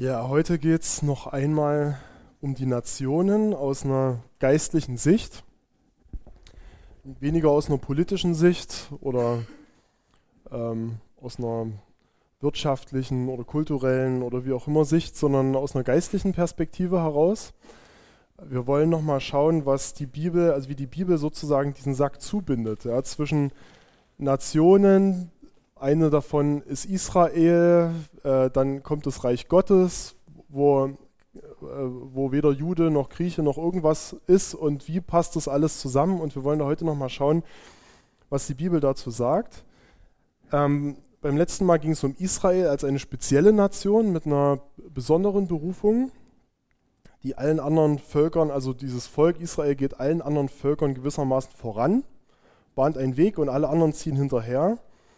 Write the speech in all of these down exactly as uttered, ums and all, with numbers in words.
Ja, heute geht es noch einmal um die Nationen aus einer geistlichen Sicht, weniger aus einer politischen Sicht oder ähm, aus einer wirtschaftlichen oder kulturellen oder wie auch immer Sicht, sondern aus einer geistlichen Perspektive heraus. Wir wollen nochmal schauen, was die Bibel, also wie die Bibel sozusagen diesen Sack zubindet, ja, zwischen Nationen. Eine davon ist Israel, äh, dann kommt das Reich Gottes, wo, äh, wo weder Jude noch Grieche noch irgendwas ist, und wie passt das alles zusammen? Und wir wollen da heute nochmal schauen, was die Bibel dazu sagt. Ähm, beim letzten Mal ging es um Israel als eine spezielle Nation mit einer besonderen Berufung, die allen anderen Völkern, also dieses Volk Israel geht allen anderen Völkern gewissermaßen voran, bahnt einen Weg und alle anderen ziehen hinterher.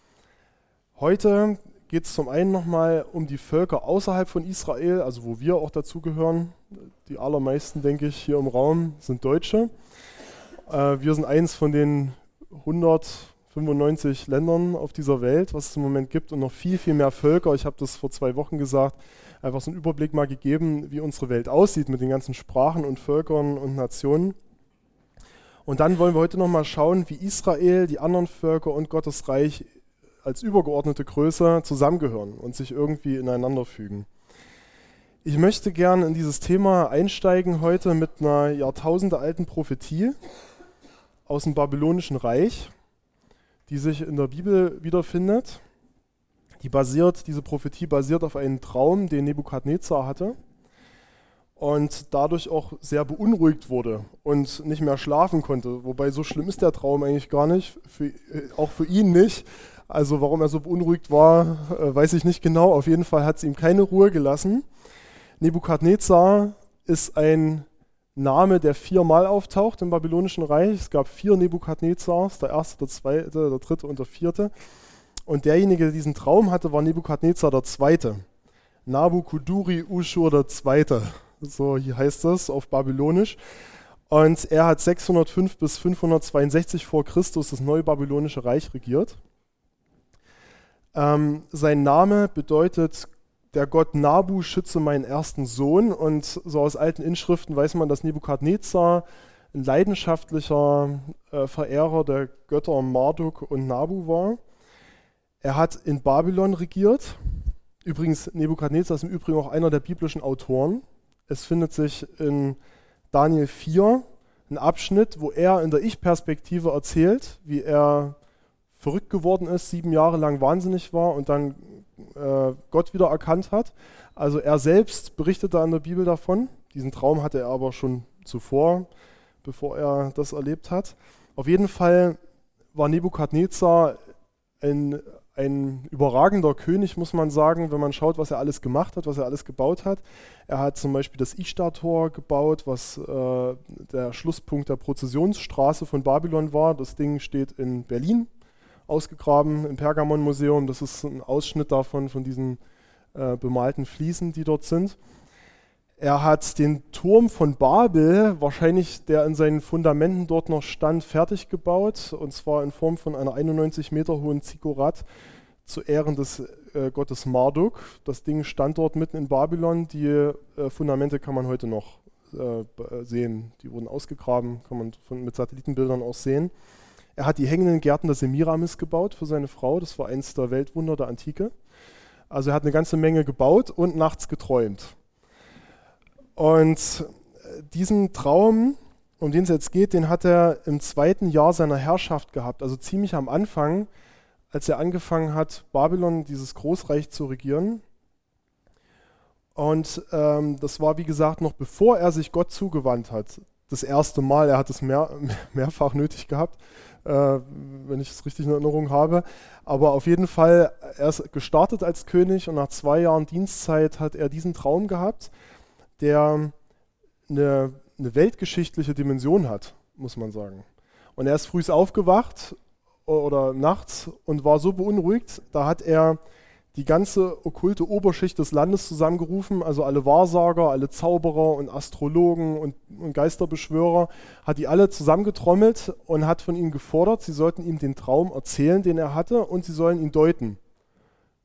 Heute geht es zum einen nochmal um die Völker außerhalb von Israel, also wo wir auch dazugehören. Die allermeisten, denke ich, hier im Raum sind Deutsche. Äh, wir sind eins von den hundertfünfundneunzig Ländern auf dieser Welt, was es im Moment gibt, und noch viel, viel mehr Völker. Ich habe das vor zwei Wochen gesagt, einfach so einen Überblick mal gegeben, wie unsere Welt aussieht mit den ganzen Sprachen und Völkern und Nationen. Und dann wollen wir heute nochmal schauen, wie Israel, die anderen Völker und Gottes Reich als übergeordnete Größe zusammengehören und sich irgendwie ineinander fügen. Ich möchte gerne in dieses Thema einsteigen heute mit einer jahrtausendealten Prophetie aus dem Babylonischen Reich, die sich in der Bibel wiederfindet. Die basiert, diese Prophetie basiert auf einem Traum, den Nebukadnezar hatte und dadurch auch sehr beunruhigt wurde und nicht mehr schlafen konnte. Wobei, so schlimm ist der Traum eigentlich gar nicht, für, auch für ihn nicht. Also warum er so beunruhigt war, äh, weiß ich nicht genau. Auf jeden Fall hat es ihm keine Ruhe gelassen. Nebukadnezar ist ein Name, der viermal auftaucht im Babylonischen Reich. Es gab vier Nebukadnezars, der erste, der zweite, der dritte und der vierte. Und derjenige, der diesen Traum hatte, war Nebukadnezar der Zweite. Nabukuduri Ushur der Zweite. So hier heißt das auf Babylonisch. Und er hat sechshundertfünf bis fünfhundertzweiundsechzig vor Christus das neue Babylonische Reich regiert. Ähm, sein Name bedeutet, der Gott Nabu schütze meinen ersten Sohn, und so aus alten Inschriften weiß man, dass Nebukadnezar ein leidenschaftlicher äh, Verehrer der Götter Marduk und Nabu war. Er hat in Babylon regiert. Übrigens, Nebukadnezar ist im Übrigen auch einer der biblischen Autoren. Es findet sich in Daniel vier ein Abschnitt, wo er in der Ich-Perspektive erzählt, wie er verrückt geworden ist, sieben Jahre lang wahnsinnig war und dann äh, Gott wieder erkannt hat. Also er selbst berichtet da in der Bibel davon. Diesen Traum hatte er aber schon zuvor, bevor er das erlebt hat. Auf jeden Fall war Nebukadnezar ein, ein überragender König, muss man sagen, wenn man schaut, was er alles gemacht hat, was er alles gebaut hat. Er hat zum Beispiel das Ishtar-Tor gebaut, was äh, der Schlusspunkt der Prozessionsstraße von Babylon war. Das Ding steht in Berlin, ausgegraben im Pergamon-Museum. Das ist ein Ausschnitt davon, von diesen äh, bemalten Fliesen, die dort sind. Er hat den Turm von Babel, wahrscheinlich der in seinen Fundamenten dort noch stand, fertig gebaut, und zwar in Form von einer einundneunzig Meter hohen Zikkurat zu Ehren des äh, Gottes Marduk. Das Ding stand dort mitten in Babylon. Die äh, Fundamente kann man heute noch äh, sehen. Die wurden ausgegraben, kann man von, mit Satellitenbildern auch sehen. Er hat die hängenden Gärten der Semiramis gebaut für seine Frau. Das war eins der Weltwunder der Antike. Also er hat eine ganze Menge gebaut und nachts geträumt. Und diesen Traum, um den es jetzt geht, den hat er im zweiten Jahr seiner Herrschaft gehabt. Also ziemlich am Anfang, als er angefangen hat, Babylon, dieses Großreich, zu regieren. Und ähm, das war, wie gesagt, noch bevor er sich Gott zugewandt hat. Das erste Mal, er hat es mehr, mehrfach nötig gehabt, äh, wenn ich es richtig in Erinnerung habe. Aber auf jeden Fall, er ist gestartet als König, und nach zwei Jahren Dienstzeit hat er diesen Traum gehabt, der eine, eine weltgeschichtliche Dimension hat, muss man sagen. Und er ist früh aufgewacht oder nachts und war so beunruhigt, da hat er die ganze okkulte Oberschicht des Landes zusammengerufen, also alle Wahrsager, alle Zauberer und Astrologen und, und Geisterbeschwörer, hat die alle zusammengetrommelt und hat von ihnen gefordert, sie sollten ihm den Traum erzählen, den er hatte, und sie sollen ihn deuten.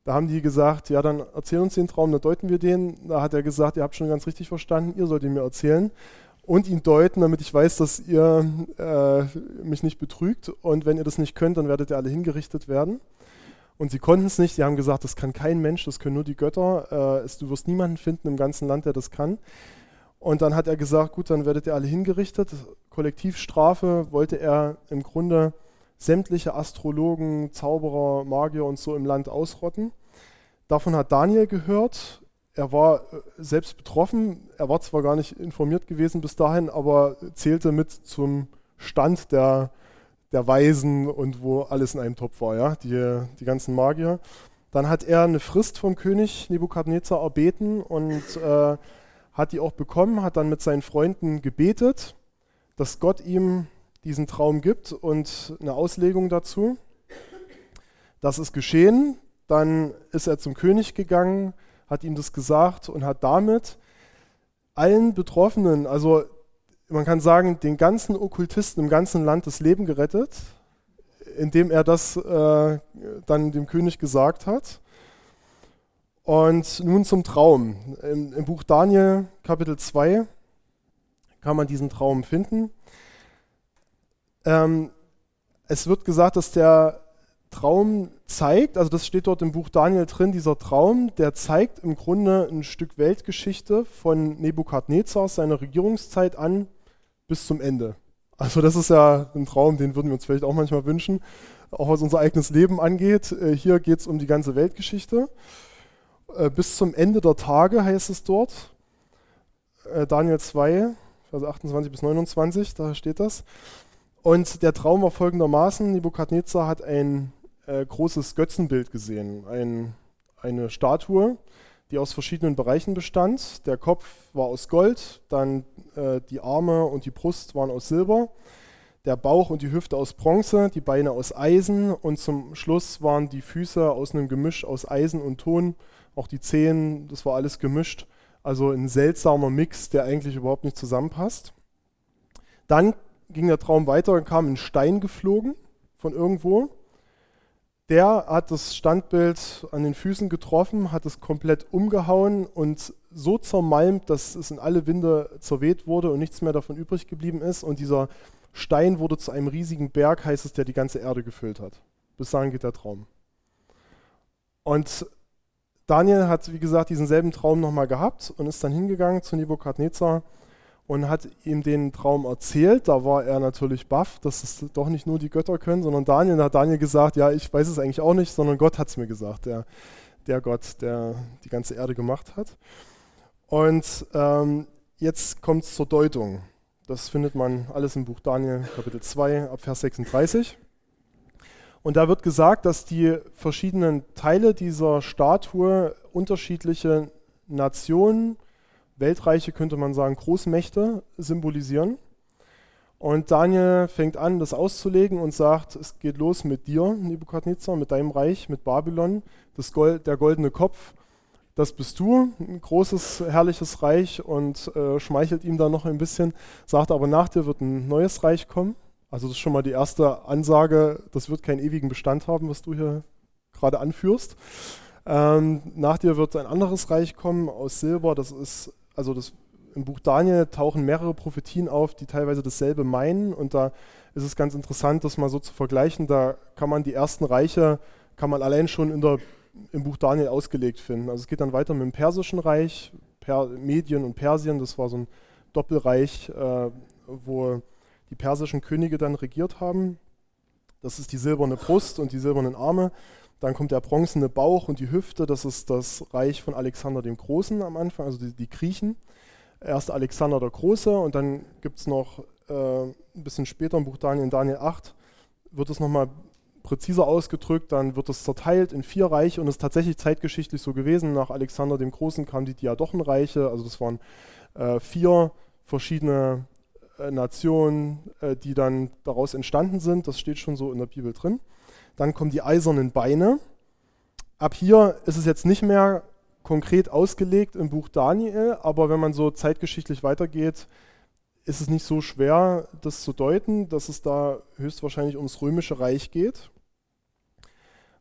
Da haben die gesagt, ja, dann erzähl uns den Traum, dann deuten wir den. Da hat er gesagt, ihr habt schon ganz richtig verstanden, ihr sollt ihn mir erzählen und ihn deuten, damit ich weiß, dass ihr äh, mich nicht betrügt. Und wenn ihr das nicht könnt, dann werdet ihr alle hingerichtet werden. Und sie konnten es nicht. Die haben gesagt, das kann kein Mensch, das können nur die Götter. Äh, es, du wirst niemanden finden im ganzen Land, der das kann. Und dann hat er gesagt, gut, dann werdet ihr alle hingerichtet. Kollektivstrafe wollte er im Grunde sämtliche Astrologen, Zauberer, Magier und so im Land ausrotten. Davon hat Daniel gehört. Er war selbst betroffen. Er war zwar gar nicht informiert gewesen bis dahin, aber zählte mit zum Stand der, der Weisen und wo alles in einem Topf war, ja? die, die ganzen Magier. Dann hat er eine Frist vom König Nebukadnezar erbeten und äh, hat die auch bekommen, hat dann mit seinen Freunden gebetet, dass Gott ihm diesen Traum gibt und eine Auslegung dazu. Das ist geschehen. Dann ist er zum König gegangen, hat ihm das gesagt und hat damit allen Betroffenen, also man kann sagen, den ganzen Okkultisten im ganzen Land das Leben gerettet, indem er das äh, dann dem König gesagt hat. Und nun zum Traum. Im, im Buch Daniel, Kapitel zwei, kann man diesen Traum finden. Ähm, es wird gesagt, dass der Traum zeigt, also das steht dort im Buch Daniel drin, dieser Traum, der zeigt im Grunde ein Stück Weltgeschichte von Nebukadnezar, seiner Regierungszeit an, bis zum Ende. Also das ist ja ein Traum, den würden wir uns vielleicht auch manchmal wünschen, auch was unser eigenes Leben angeht. Hier geht es um die ganze Weltgeschichte. Bis zum Ende der Tage heißt es dort, Daniel zwei, Verse achtundzwanzig bis neunundzwanzig, da steht das. Und der Traum war folgendermaßen: Nebukadnezar hat ein äh, großes Götzenbild gesehen, ein, eine Statue, die aus verschiedenen Bereichen bestand. Der Kopf war aus Gold, dann äh, die Arme und die Brust waren aus Silber, der Bauch und die Hüfte aus Bronze, die Beine aus Eisen und zum Schluss waren die Füße aus einem Gemisch aus Eisen und Ton, auch die Zehen, das war alles gemischt. Also ein seltsamer Mix, der eigentlich überhaupt nicht zusammenpasst. Dann ging der Traum weiter und kam ein Stein geflogen von irgendwo. Der hat das Standbild an den Füßen getroffen, hat es komplett umgehauen und so zermalmt, dass es in alle Winde zerweht wurde und nichts mehr davon übrig geblieben ist. Und dieser Stein wurde zu einem riesigen Berg, heißt es, der die ganze Erde gefüllt hat. Bis dahin geht der Traum. Und Daniel hat, wie gesagt, diesen selben Traum nochmal gehabt und ist dann hingegangen zu Nebukadnezar und hat ihm den Traum erzählt. Da war er natürlich baff, dass es doch nicht nur die Götter können, sondern Daniel. Da hat Daniel gesagt, ja, ich weiß es eigentlich auch nicht, sondern Gott hat es mir gesagt, der, der Gott, der die ganze Erde gemacht hat. Und ähm, jetzt kommt es zur Deutung. Das findet man alles im Buch Daniel, Kapitel zwei, ab Vers sechsunddreißig. Und da wird gesagt, dass die verschiedenen Teile dieser Statue unterschiedliche Nationen, Weltreiche, könnte man sagen, Großmächte symbolisieren. Und Daniel fängt an, das auszulegen und sagt, es geht los mit dir, Nebukadnezar, mit deinem Reich, mit Babylon, das Gold, der goldene Kopf, das bist du, ein großes, herrliches Reich, und äh, schmeichelt ihm da noch ein bisschen, sagt aber, nach dir wird ein neues Reich kommen. Also das ist schon mal die erste Ansage, das wird keinen ewigen Bestand haben, was du hier gerade anführst. Ähm, nach dir wird ein anderes Reich kommen aus Silber, das ist, also das, im Buch Daniel tauchen mehrere Prophetien auf, die teilweise dasselbe meinen, und da ist es ganz interessant, das mal so zu vergleichen. Da kann man die ersten Reiche, kann man allein schon in der, im Buch Daniel ausgelegt finden. Also es geht dann weiter mit dem Persischen Reich, per, Medien und Persien, das war so ein Doppelreich, äh, wo die persischen Könige dann regiert haben. Das ist die silberne Brust und die silbernen Arme. Dann kommt der bronzene Bauch und die Hüfte, das ist das Reich von Alexander dem Großen am Anfang, also die, die Griechen. Erst Alexander der Große, und dann gibt es noch äh, ein bisschen später im Buch Daniel, in Daniel acht, wird es nochmal präziser ausgedrückt, dann wird es zerteilt in vier Reiche und es ist tatsächlich zeitgeschichtlich so gewesen. Nach Alexander dem Großen kamen die Diadochenreiche, also das waren äh, vier verschiedene äh, Nationen, äh, die dann daraus entstanden sind. Das steht schon so in der Bibel drin. Dann kommen die eisernen Beine. Ab hier ist es jetzt nicht mehr konkret ausgelegt im Buch Daniel, aber wenn man so zeitgeschichtlich weitergeht, ist es nicht so schwer, das zu deuten, dass es da höchstwahrscheinlich ums Römische Reich geht.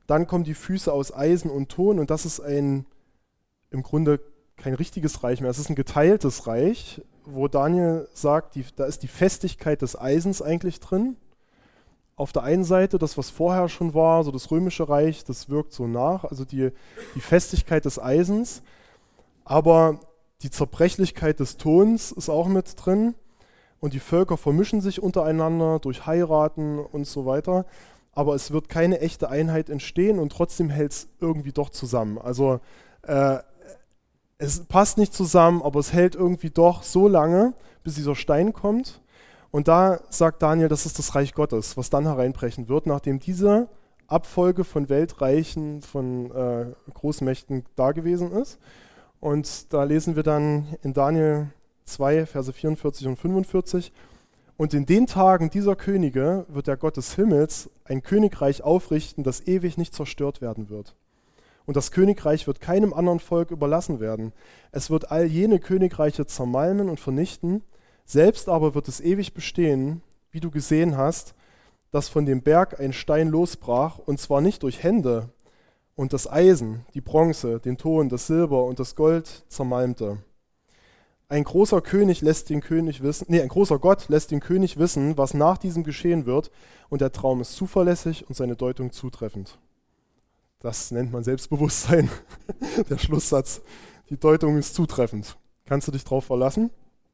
Dann kommen die Füße aus Eisen und Ton und das ist ein, im Grunde kein richtiges Reich mehr. Es ist ein geteiltes Reich, wo Daniel sagt, die, da ist die Festigkeit des Eisens eigentlich drin. Auf der einen Seite das, was vorher schon war, so das römische Reich, das wirkt so nach, also die, die Festigkeit des Eisens, aber die Zerbrechlichkeit des Tons ist auch mit drin und die Völker vermischen sich untereinander durch Heiraten und so weiter, aber es wird keine echte Einheit entstehen und trotzdem hält es irgendwie doch zusammen. Also äh, es passt nicht zusammen, aber es hält irgendwie doch so lange, bis dieser Stein kommt. Und da sagt Daniel, das ist das Reich Gottes, was dann hereinbrechen wird, nachdem diese Abfolge von Weltreichen, von äh, Großmächten da gewesen ist. Und da lesen wir dann in Daniel zwei, Verse vierundvierzig und fünfundvierzig. Und in den Tagen dieser Könige wird der Gott des Himmels ein Königreich aufrichten, das ewig nicht zerstört werden wird. Und das Königreich wird keinem anderen Volk überlassen werden. Es wird all jene Königreiche zermalmen und vernichten. Selbst aber wird es ewig bestehen, wie du gesehen hast, dass von dem Berg ein Stein losbrach, und zwar nicht durch Hände, und das Eisen, die Bronze, den Ton, das Silber und das Gold zermalmte. Ein großer König lässt den König wissen, nee, ein großer Gott lässt den König wissen, was nach diesem geschehen wird, und der Traum ist zuverlässig und seine Deutung zutreffend. Das nennt man Selbstbewusstsein, der Schlusssatz. Die Deutung ist zutreffend. Kannst du dich drauf verlassen?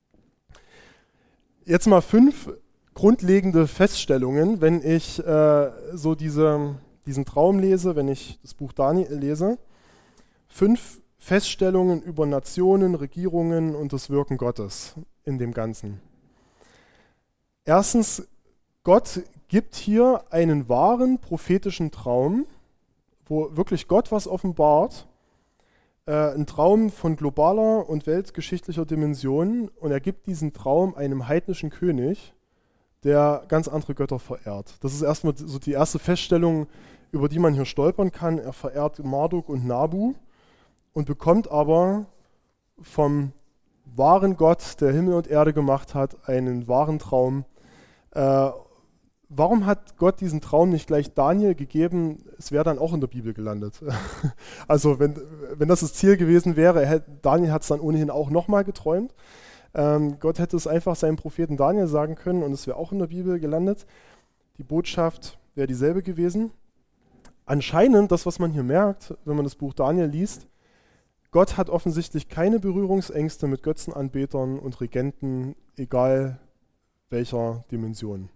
Jetzt mal fünf grundlegende Feststellungen, wenn ich äh, so diese, diesen Traum lese, wenn ich das Buch Daniel lese. Fünf Feststellungen über Nationen, Regierungen und das Wirken Gottes in dem Ganzen. Erstens, Gott gibt hier einen wahren prophetischen Traum, wo wirklich Gott was offenbart. Äh, ein Traum von globaler und weltgeschichtlicher Dimension, und er gibt diesen Traum einem heidnischen König, der ganz andere Götter verehrt. Das ist erstmal so die erste Feststellung, über die man hier stolpern kann. Er verehrt Marduk und Nabu und bekommt aber vom wahren Gott, der Himmel und Erde gemacht hat, einen wahren Traum. Äh, Warum hat Gott diesen Traum nicht gleich Daniel gegeben? Es wäre dann auch in der Bibel gelandet. Also wenn, wenn das das Ziel gewesen wäre, hätte, Daniel hat es dann ohnehin auch nochmal geträumt. Ähm, Gott hätte es einfach seinem Propheten Daniel sagen können und es wäre auch in der Bibel gelandet. Die Botschaft wäre dieselbe gewesen. Anscheinend, das was man hier merkt, wenn man das Buch Daniel liest, Gott hat offensichtlich keine Berührungsängste mit Götzenanbetern und Regenten, egal welcher Dimension.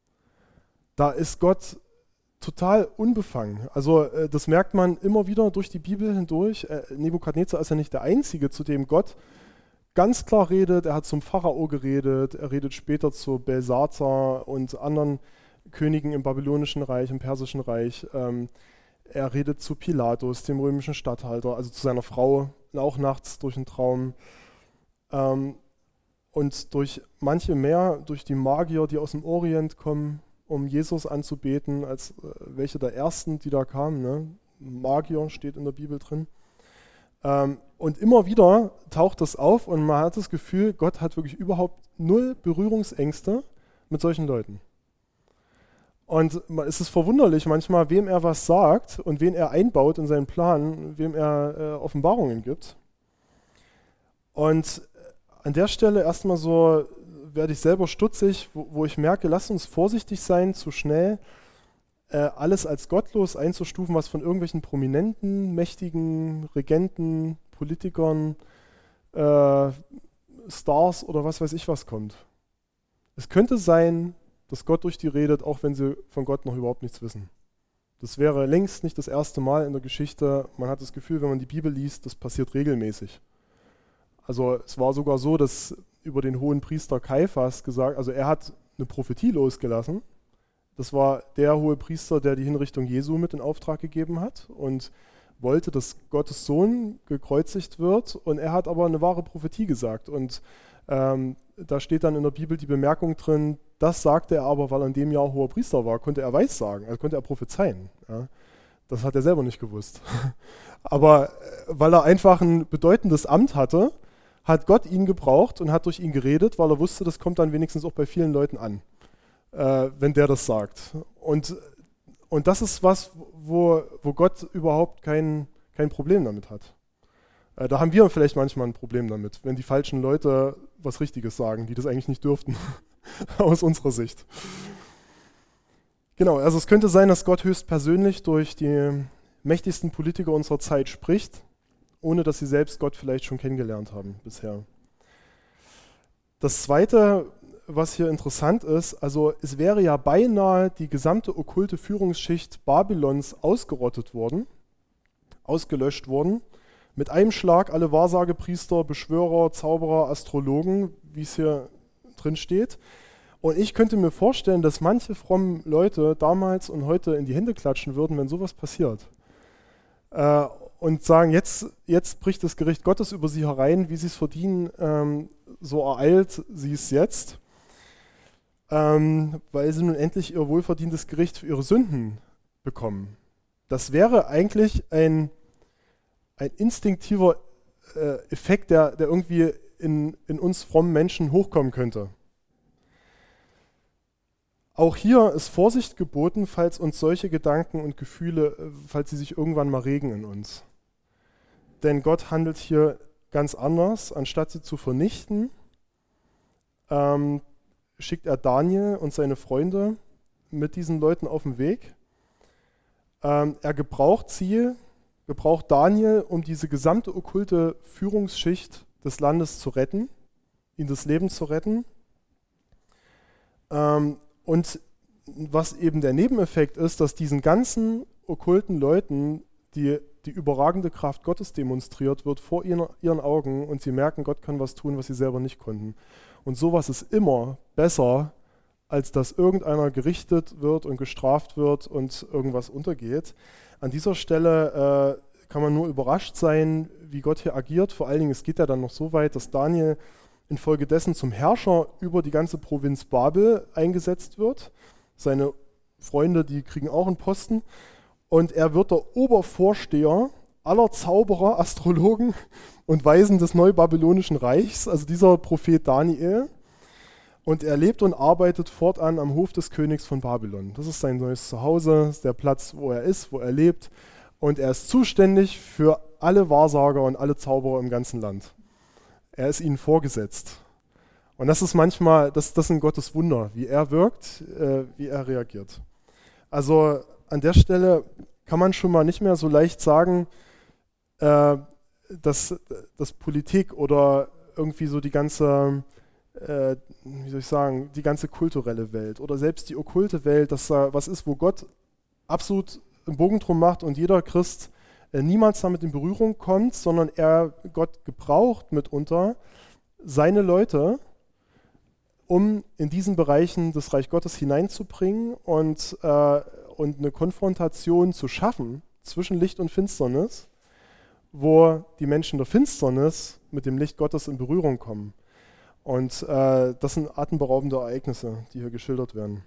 Da ist Gott total unbefangen. Also äh, das merkt man immer wieder durch die Bibel hindurch. Äh, Nebukadnezar ist ja nicht der Einzige, zu dem Gott ganz klar redet. Er hat zum Pharao geredet, er redet später zu Belsazar und anderen Königen im babylonischen Reich, im persischen Reich. Ähm, er redet zu Pilatus, dem römischen Statthalter, also zu seiner Frau, auch nachts durch einen Traum. Ähm, und durch manche mehr, durch die Magier, die aus dem Orient kommen, um Jesus anzubeten, als äh, welche der ersten, die da kamen. Ne? Magier steht in der Bibel drin. Ähm, und immer wieder taucht das auf und man hat das Gefühl, Gott hat wirklich überhaupt null Berührungsängste mit solchen Leuten. Und es ist verwunderlich manchmal, wem er was sagt und wen er einbaut in seinen Plan, wem er äh, Offenbarungen gibt. Und an der Stelle erstmal so werde ich selber stutzig, wo, wo ich merke, lasst uns vorsichtig sein, zu schnell äh, alles als gottlos einzustufen, was von irgendwelchen prominenten, mächtigen Regenten, Politikern, äh, Stars oder was weiß ich was kommt. Es könnte sein, dass Gott durch die redet, auch wenn sie von Gott noch überhaupt nichts wissen. Das wäre längst nicht das erste Mal in der Geschichte. Man hat das Gefühl, wenn man die Bibel liest, das passiert regelmäßig. Also es war sogar so, dass über den hohen Priester Kaiphas gesagt, also er hat eine Prophetie losgelassen. Das war der hohe Priester, der die Hinrichtung Jesu mit in Auftrag gegeben hat und wollte, dass Gottes Sohn gekreuzigt wird, und er hat aber eine wahre Prophetie gesagt. Und ähm, da steht dann in der Bibel die Bemerkung drin, das sagte er aber, weil er in dem Jahr hoher Priester war, konnte er weissagen, also konnte er prophezeien. Ja. Das hat er selber nicht gewusst. Aber weil er einfach ein bedeutendes Amt hatte, hat Gott ihn gebraucht und hat durch ihn geredet, weil er wusste, das kommt dann wenigstens auch bei vielen Leuten an, äh, wenn der das sagt. Und und das ist was, wo, wo Gott überhaupt kein, kein Problem damit hat. Äh, da haben wir vielleicht manchmal ein Problem damit, wenn die falschen Leute was Richtiges sagen, die das eigentlich nicht dürften, aus unserer Sicht. Genau, also es könnte sein, dass Gott höchstpersönlich durch die mächtigsten Politiker unserer Zeit spricht, ohne dass sie selbst Gott vielleicht schon kennengelernt haben bisher. Das Zweite, was hier interessant ist, also es wäre ja beinahe die gesamte okkulte Führungsschicht Babylons ausgerottet worden, ausgelöscht worden, mit einem Schlag alle Wahrsagepriester, Beschwörer, Zauberer, Astrologen, wie es hier drin steht. Und ich könnte mir vorstellen, dass manche frommen Leute damals und heute in die Hände klatschen würden, wenn sowas passiert. Äh, und sagen, jetzt, jetzt bricht das Gericht Gottes über sie herein, wie sie es verdienen, ähm, so ereilt sie es jetzt, ähm, weil sie nun endlich ihr wohlverdientes Gericht für ihre Sünden bekommen. Das wäre eigentlich ein, ein instinktiver äh, Effekt, der, der irgendwie in, in uns frommen Menschen hochkommen könnte. Auch hier ist Vorsicht geboten, falls uns solche Gedanken und Gefühle, falls sie sich irgendwann mal regen in uns. Denn Gott handelt hier ganz anders. Anstatt sie zu vernichten, ähm, schickt er Daniel und seine Freunde mit diesen Leuten auf den Weg. Ähm, er gebraucht sie, gebraucht Daniel, um diese gesamte okkulte Führungsschicht des Landes zu retten, ihnen das Leben zu retten. Ähm, Und was eben der Nebeneffekt ist, dass diesen ganzen okkulten Leuten die, die überragende Kraft Gottes demonstriert wird vor ihren, ihren Augen und sie merken, Gott kann was tun, was sie selber nicht konnten. Und sowas ist immer besser, als dass irgendeiner gerichtet wird und gestraft wird und irgendwas untergeht. An dieser Stelle äh, kann man nur überrascht sein, wie Gott hier agiert. Vor allen Dingen, es geht ja dann noch so weit, dass Daniel infolgedessen zum Herrscher über die ganze Provinz Babel eingesetzt wird. Seine Freunde, die kriegen auch einen Posten. Und er wird der Obervorsteher aller Zauberer, Astrologen und Weisen des Neubabylonischen Reichs, also dieser Prophet Daniel. Und er lebt und arbeitet fortan am Hof des Königs von Babylon. Das ist sein neues Zuhause, das ist der Platz, wo er ist, wo er lebt. Und er ist zuständig für alle Wahrsager und alle Zauberer im ganzen Land. Er ist ihnen vorgesetzt. Und das ist manchmal, das, das sind Gottes Wunder, wie er wirkt, äh, wie er reagiert. Also an der Stelle kann man schon mal nicht mehr so leicht sagen, äh, dass, dass Politik oder irgendwie so die ganze, äh, wie soll ich sagen, die ganze kulturelle Welt oder selbst die okkulte Welt, dass da was ist, wo Gott absolut einen Bogen drum macht und jeder Christ niemals damit in Berührung kommt, sondern er Gott gebraucht mitunter seine Leute, um in diesen Bereichen des Reich Gottes hineinzubringen und, äh, und eine Konfrontation zu schaffen zwischen Licht und Finsternis, wo die Menschen der Finsternis mit dem Licht Gottes in Berührung kommen. Und äh, das sind atemberaubende Ereignisse, die hier geschildert werden.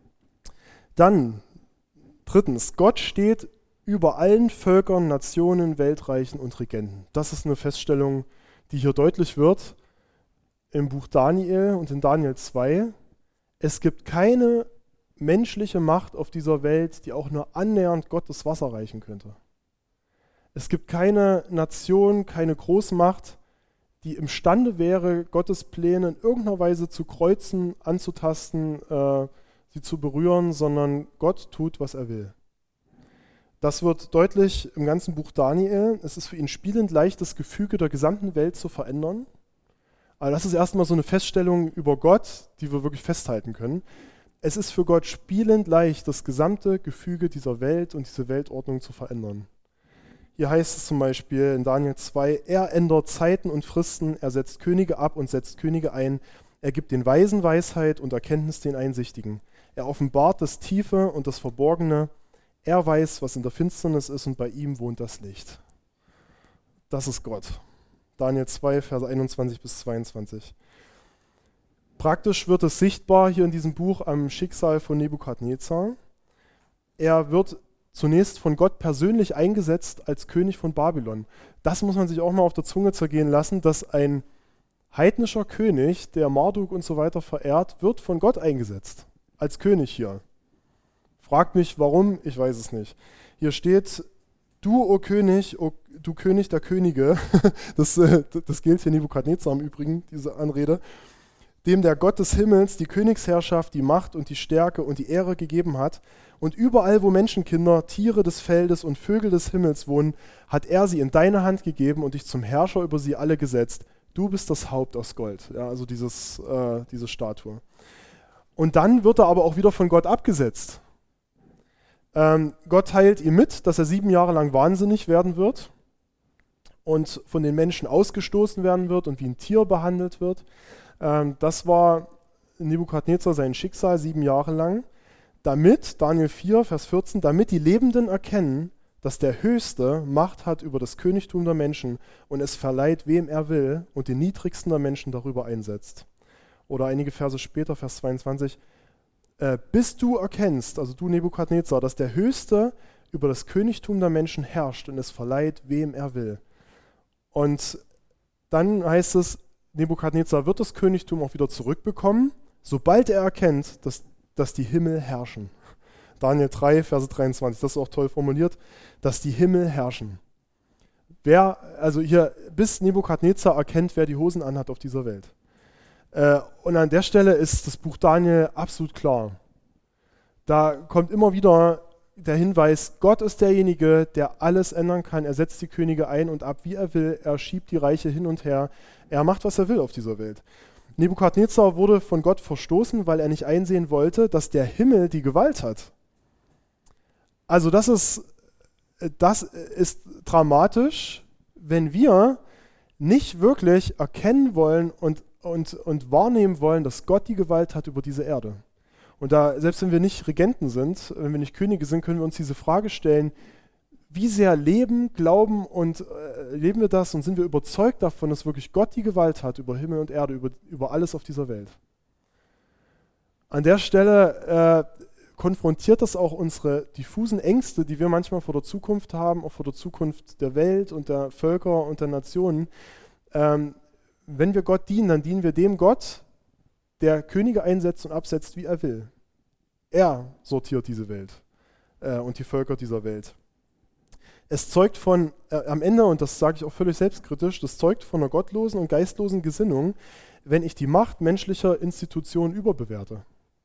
Dann, drittens, Gott steht über allen Völkern, Nationen, Weltreichen und Regenten. Das ist eine Feststellung, die hier deutlich wird im Buch Daniel und in Daniel zwei. Es gibt keine menschliche Macht auf dieser Welt, die auch nur annähernd Gottes Wasser reichen könnte. Es gibt keine Nation, keine Großmacht, die imstande wäre, Gottes Pläne in irgendeiner Weise zu kreuzen, anzutasten, äh, sie zu berühren, sondern Gott tut, was er will. Das wird deutlich im ganzen Buch Daniel. Es ist für ihn spielend leicht, das Gefüge der gesamten Welt zu verändern. Aber das ist erstmal so eine Feststellung über Gott, die wir wirklich festhalten können. Es ist für Gott spielend leicht, das gesamte Gefüge dieser Welt und diese Weltordnung zu verändern. Hier heißt es zum Beispiel in Daniel zwei, er ändert Zeiten und Fristen, er setzt Könige ab und setzt Könige ein, er gibt den Weisen Weisheit und Erkenntnis den Einsichtigen. Er offenbart das Tiefe und das Verborgene, er weiß, was in der Finsternis ist und bei ihm wohnt das Licht. Das ist Gott. Daniel zwei, Verse einundzwanzig bis zweiundzwanzig. Praktisch wird es sichtbar hier in diesem Buch am Schicksal von Nebukadnezar. Er wird zunächst von Gott persönlich eingesetzt als König von Babylon. Das muss man sich auch mal auf der Zunge zergehen lassen, dass ein heidnischer König, der Marduk und so weiter verehrt, wird von Gott eingesetzt als König hier. Fragt mich, warum, ich weiß es nicht. Hier steht, du, o König, o, du König der Könige, das, das gilt für Nebukadnezar im Übrigen, diese Anrede, dem der Gott des Himmels die Königsherrschaft, die Macht und die Stärke und die Ehre gegeben hat. Und überall, wo Menschenkinder, Tiere des Feldes und Vögel des Himmels wohnen, hat er sie in deine Hand gegeben und dich zum Herrscher über sie alle gesetzt. Du bist das Haupt aus Gold, ja, also dieses, äh, diese Statue. Und dann wird er aber auch wieder von Gott abgesetzt. Ähm, Gott teilt ihm mit, dass er sieben Jahre lang wahnsinnig werden wird und von den Menschen ausgestoßen werden wird und wie ein Tier behandelt wird. Ähm, das war Nebukadnezar sein Schicksal sieben Jahre lang. Damit, Daniel vier, Vers vierzehn, damit die Lebenden erkennen, dass der Höchste Macht hat über das Königtum der Menschen und es verleiht, wem er will und den niedrigsten der Menschen darüber einsetzt. Oder einige Verse später, Vers zweiundzwanzig, äh, bis du erkennst, also du Nebukadnezar, dass der Höchste über das Königtum der Menschen herrscht und es verleiht, wem er will. Und dann heißt es, Nebukadnezar wird das Königtum auch wieder zurückbekommen, sobald er erkennt, dass, dass die Himmel herrschen. Daniel drei, Verse dreiundzwanzig, das ist auch toll formuliert, dass die Himmel herrschen. Wer, also hier, bis Nebukadnezar erkennt, wer die Hosen anhat auf dieser Welt. Äh, und an der Stelle ist das Buch Daniel absolut klar. Da kommt immer wieder der Hinweis, Gott ist derjenige, der alles ändern kann. Er setzt die Könige ein und ab, wie er will. Er schiebt die Reiche hin und her. Er macht, was er will auf dieser Welt. Nebukadnezar wurde von Gott verstoßen, weil er nicht einsehen wollte, dass der Himmel die Gewalt hat. Also das ist, das ist dramatisch, wenn wir nicht wirklich erkennen wollen und, und, und wahrnehmen wollen, dass Gott die Gewalt hat über diese Erde. Und da, selbst wenn wir nicht Regenten sind, wenn wir nicht Könige sind, können wir uns diese Frage stellen, wie sehr leben, glauben und äh, leben wir das und sind wir überzeugt davon, dass wirklich Gott die Gewalt hat über Himmel und Erde, über, über alles auf dieser Welt. An der Stelle äh, konfrontiert das auch unsere diffusen Ängste, die wir manchmal vor der Zukunft haben, auch vor der Zukunft der Welt und der Völker und der Nationen. Ähm, wenn wir Gott dienen, dann dienen wir dem Gott, der Könige einsetzt und absetzt, wie er will. Er sortiert diese Welt äh, und die Völker dieser Welt. Es zeugt von, äh, am Ende, und das sage ich auch völlig selbstkritisch, das zeugt von einer gottlosen und geistlosen Gesinnung, wenn ich die Macht menschlicher Institutionen überbewerte.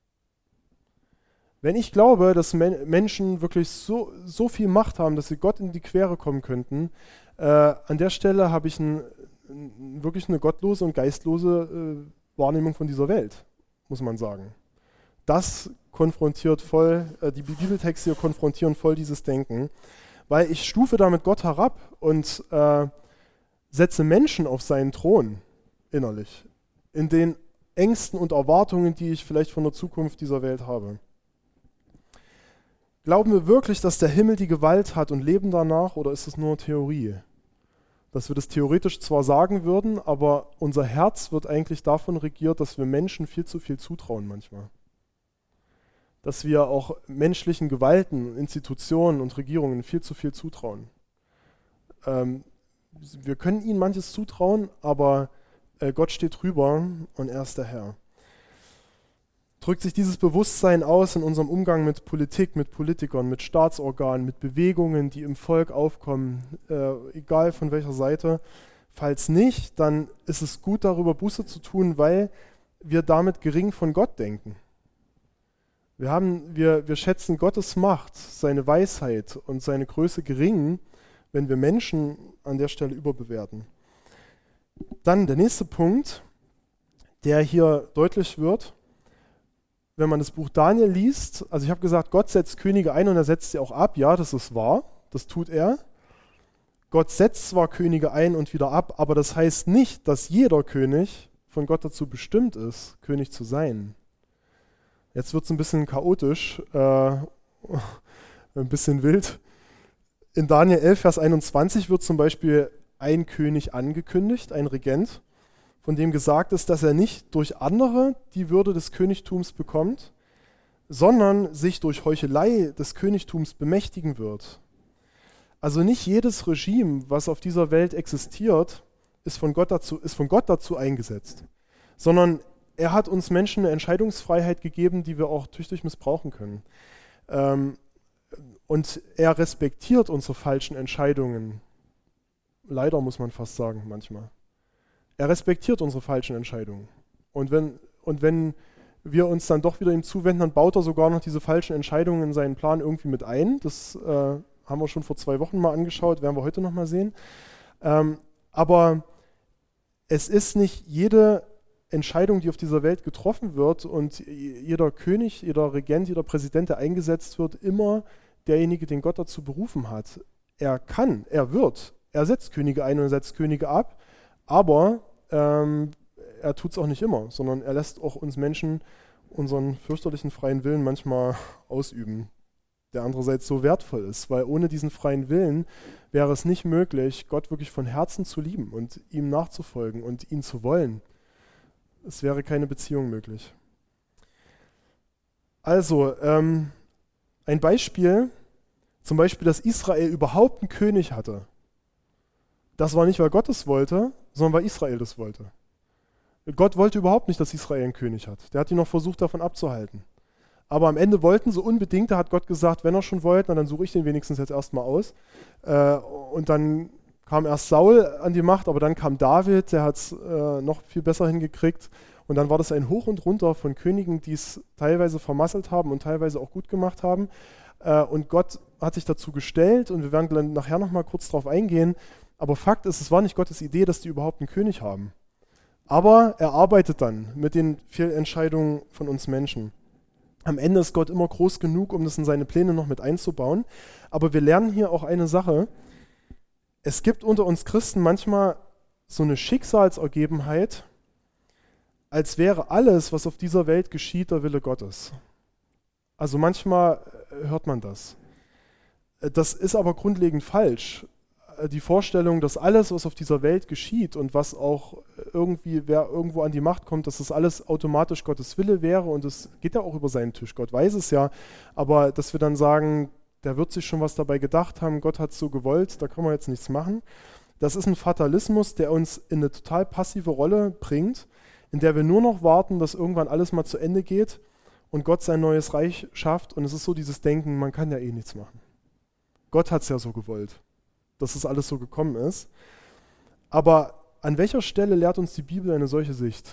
Wenn ich glaube, dass Men- Menschen wirklich so, so viel Macht haben, dass sie Gott in die Quere kommen könnten, äh, an der Stelle habe ich ein, ein, wirklich eine gottlose und geistlose äh, Wahrnehmung von dieser Welt, muss man sagen. Das konfrontiert voll, äh, die Bibeltexte hier konfrontieren voll dieses Denken, weil ich stufe damit Gott herab und äh, setze Menschen auf seinen Thron innerlich, in den Ängsten und Erwartungen, die ich vielleicht von der Zukunft dieser Welt habe. Glauben wir wirklich, dass der Himmel die Gewalt hat und leben danach, oder ist es nur Theorie? Dass wir das theoretisch zwar sagen würden, aber unser Herz wird eigentlich davon regiert, dass wir Menschen viel zu viel zutrauen manchmal. Dass wir auch menschlichen Gewalten, Institutionen und Regierungen viel zu viel zutrauen. Ähm, wir können ihnen manches zutrauen, aber äh, Gott steht drüber und er ist der Herr. Drückt sich dieses Bewusstsein aus in unserem Umgang mit Politik, mit Politikern, mit Staatsorganen, mit Bewegungen, die im Volk aufkommen, äh, egal von welcher Seite. Falls nicht, dann ist es gut, darüber Buße zu tun, weil wir damit gering von Gott denken. Wir, haben, wir, wir schätzen Gottes Macht, seine Weisheit und seine Größe gering, wenn wir Menschen an der Stelle überbewerten. Dann der nächste Punkt, der hier deutlich wird, wenn man das Buch Daniel liest, also ich habe gesagt, Gott setzt Könige ein und er setzt sie auch ab. Ja, das ist wahr, das tut er. Gott setzt zwar Könige ein und wieder ab, aber das heißt nicht, dass jeder König von Gott dazu bestimmt ist, König zu sein. Jetzt wird es ein bisschen chaotisch, äh, ein bisschen wild. In Daniel elf, Vers einundzwanzig wird zum Beispiel ein König angekündigt, ein Regent, von dem gesagt ist, dass er nicht durch andere die Würde des Königtums bekommt, sondern sich durch Heuchelei des Königtums bemächtigen wird. Also nicht jedes Regime, was auf dieser Welt existiert, ist von Gott dazu, ist von Gott dazu eingesetzt, sondern er hat uns Menschen eine Entscheidungsfreiheit gegeben, die wir auch tüchtig missbrauchen können. Ähm, und er respektiert unsere falschen Entscheidungen. Leider muss man fast sagen, manchmal. Er respektiert unsere falschen Entscheidungen. Und wenn, und wenn wir uns dann doch wieder ihm zuwenden, dann baut er sogar noch diese falschen Entscheidungen in seinen Plan irgendwie mit ein. Das äh, haben wir schon vor zwei Wochen mal angeschaut, werden wir heute noch mal sehen. Ähm, aber es ist nicht jede Entscheidung, die auf dieser Welt getroffen wird und jeder König, jeder Regent, jeder Präsident, der eingesetzt wird, immer derjenige, den Gott dazu berufen hat. Er kann, er wird, er setzt Könige ein und er setzt Könige ab, aber ähm, er tut es auch nicht immer, sondern er lässt auch uns Menschen unseren fürchterlichen freien Willen manchmal ausüben, der andererseits so wertvoll ist, weil ohne diesen freien Willen wäre es nicht möglich, Gott wirklich von Herzen zu lieben und ihm nachzufolgen und ihn zu wollen. Es wäre keine Beziehung möglich. Also, ähm, ein Beispiel, zum Beispiel, dass Israel überhaupt einen König hatte. Das war nicht, weil Gott es wollte, sondern weil Israel das wollte. Gott wollte überhaupt nicht, dass Israel einen König hat. Der hat ihn noch versucht, davon abzuhalten. Aber am Ende wollten sie unbedingt, da hat Gott gesagt, wenn er schon wollt, na, dann suche ich den wenigstens jetzt erstmal aus. Äh, und dann kam erst Saul an die Macht, aber dann kam David, der hat es äh, noch viel besser hingekriegt. Und dann war das ein Hoch und Runter von Königen, die es teilweise vermasselt haben und teilweise auch gut gemacht haben. Äh, und Gott hat sich dazu gestellt und wir werden dann nachher nochmal kurz drauf eingehen. Aber Fakt ist, es war nicht Gottes Idee, dass die überhaupt einen König haben. Aber er arbeitet dann mit den Fehlentscheidungen von uns Menschen. Am Ende ist Gott immer groß genug, um das in seine Pläne noch mit einzubauen. Aber wir lernen hier auch eine Sache. Es gibt unter uns Christen manchmal so eine Schicksalsergebenheit, als wäre alles, was auf dieser Welt geschieht, der Wille Gottes. Also manchmal hört man das. Das ist aber grundlegend falsch. Die Vorstellung, dass alles, was auf dieser Welt geschieht und was auch irgendwie, wer irgendwo an die Macht kommt, dass das alles automatisch Gottes Wille wäre und es geht ja auch über seinen Tisch. Gott weiß es ja, aber dass wir dann sagen, der wird sich schon was dabei gedacht haben, Gott hat es so gewollt, da kann man jetzt nichts machen. Das ist ein Fatalismus, der uns in eine total passive Rolle bringt, in der wir nur noch warten, dass irgendwann alles mal zu Ende geht und Gott sein neues Reich schafft. Und es ist so dieses Denken, man kann ja eh nichts machen. Gott hat es ja so gewollt, dass es alles so gekommen ist. Aber an welcher Stelle lehrt uns die Bibel eine solche Sicht?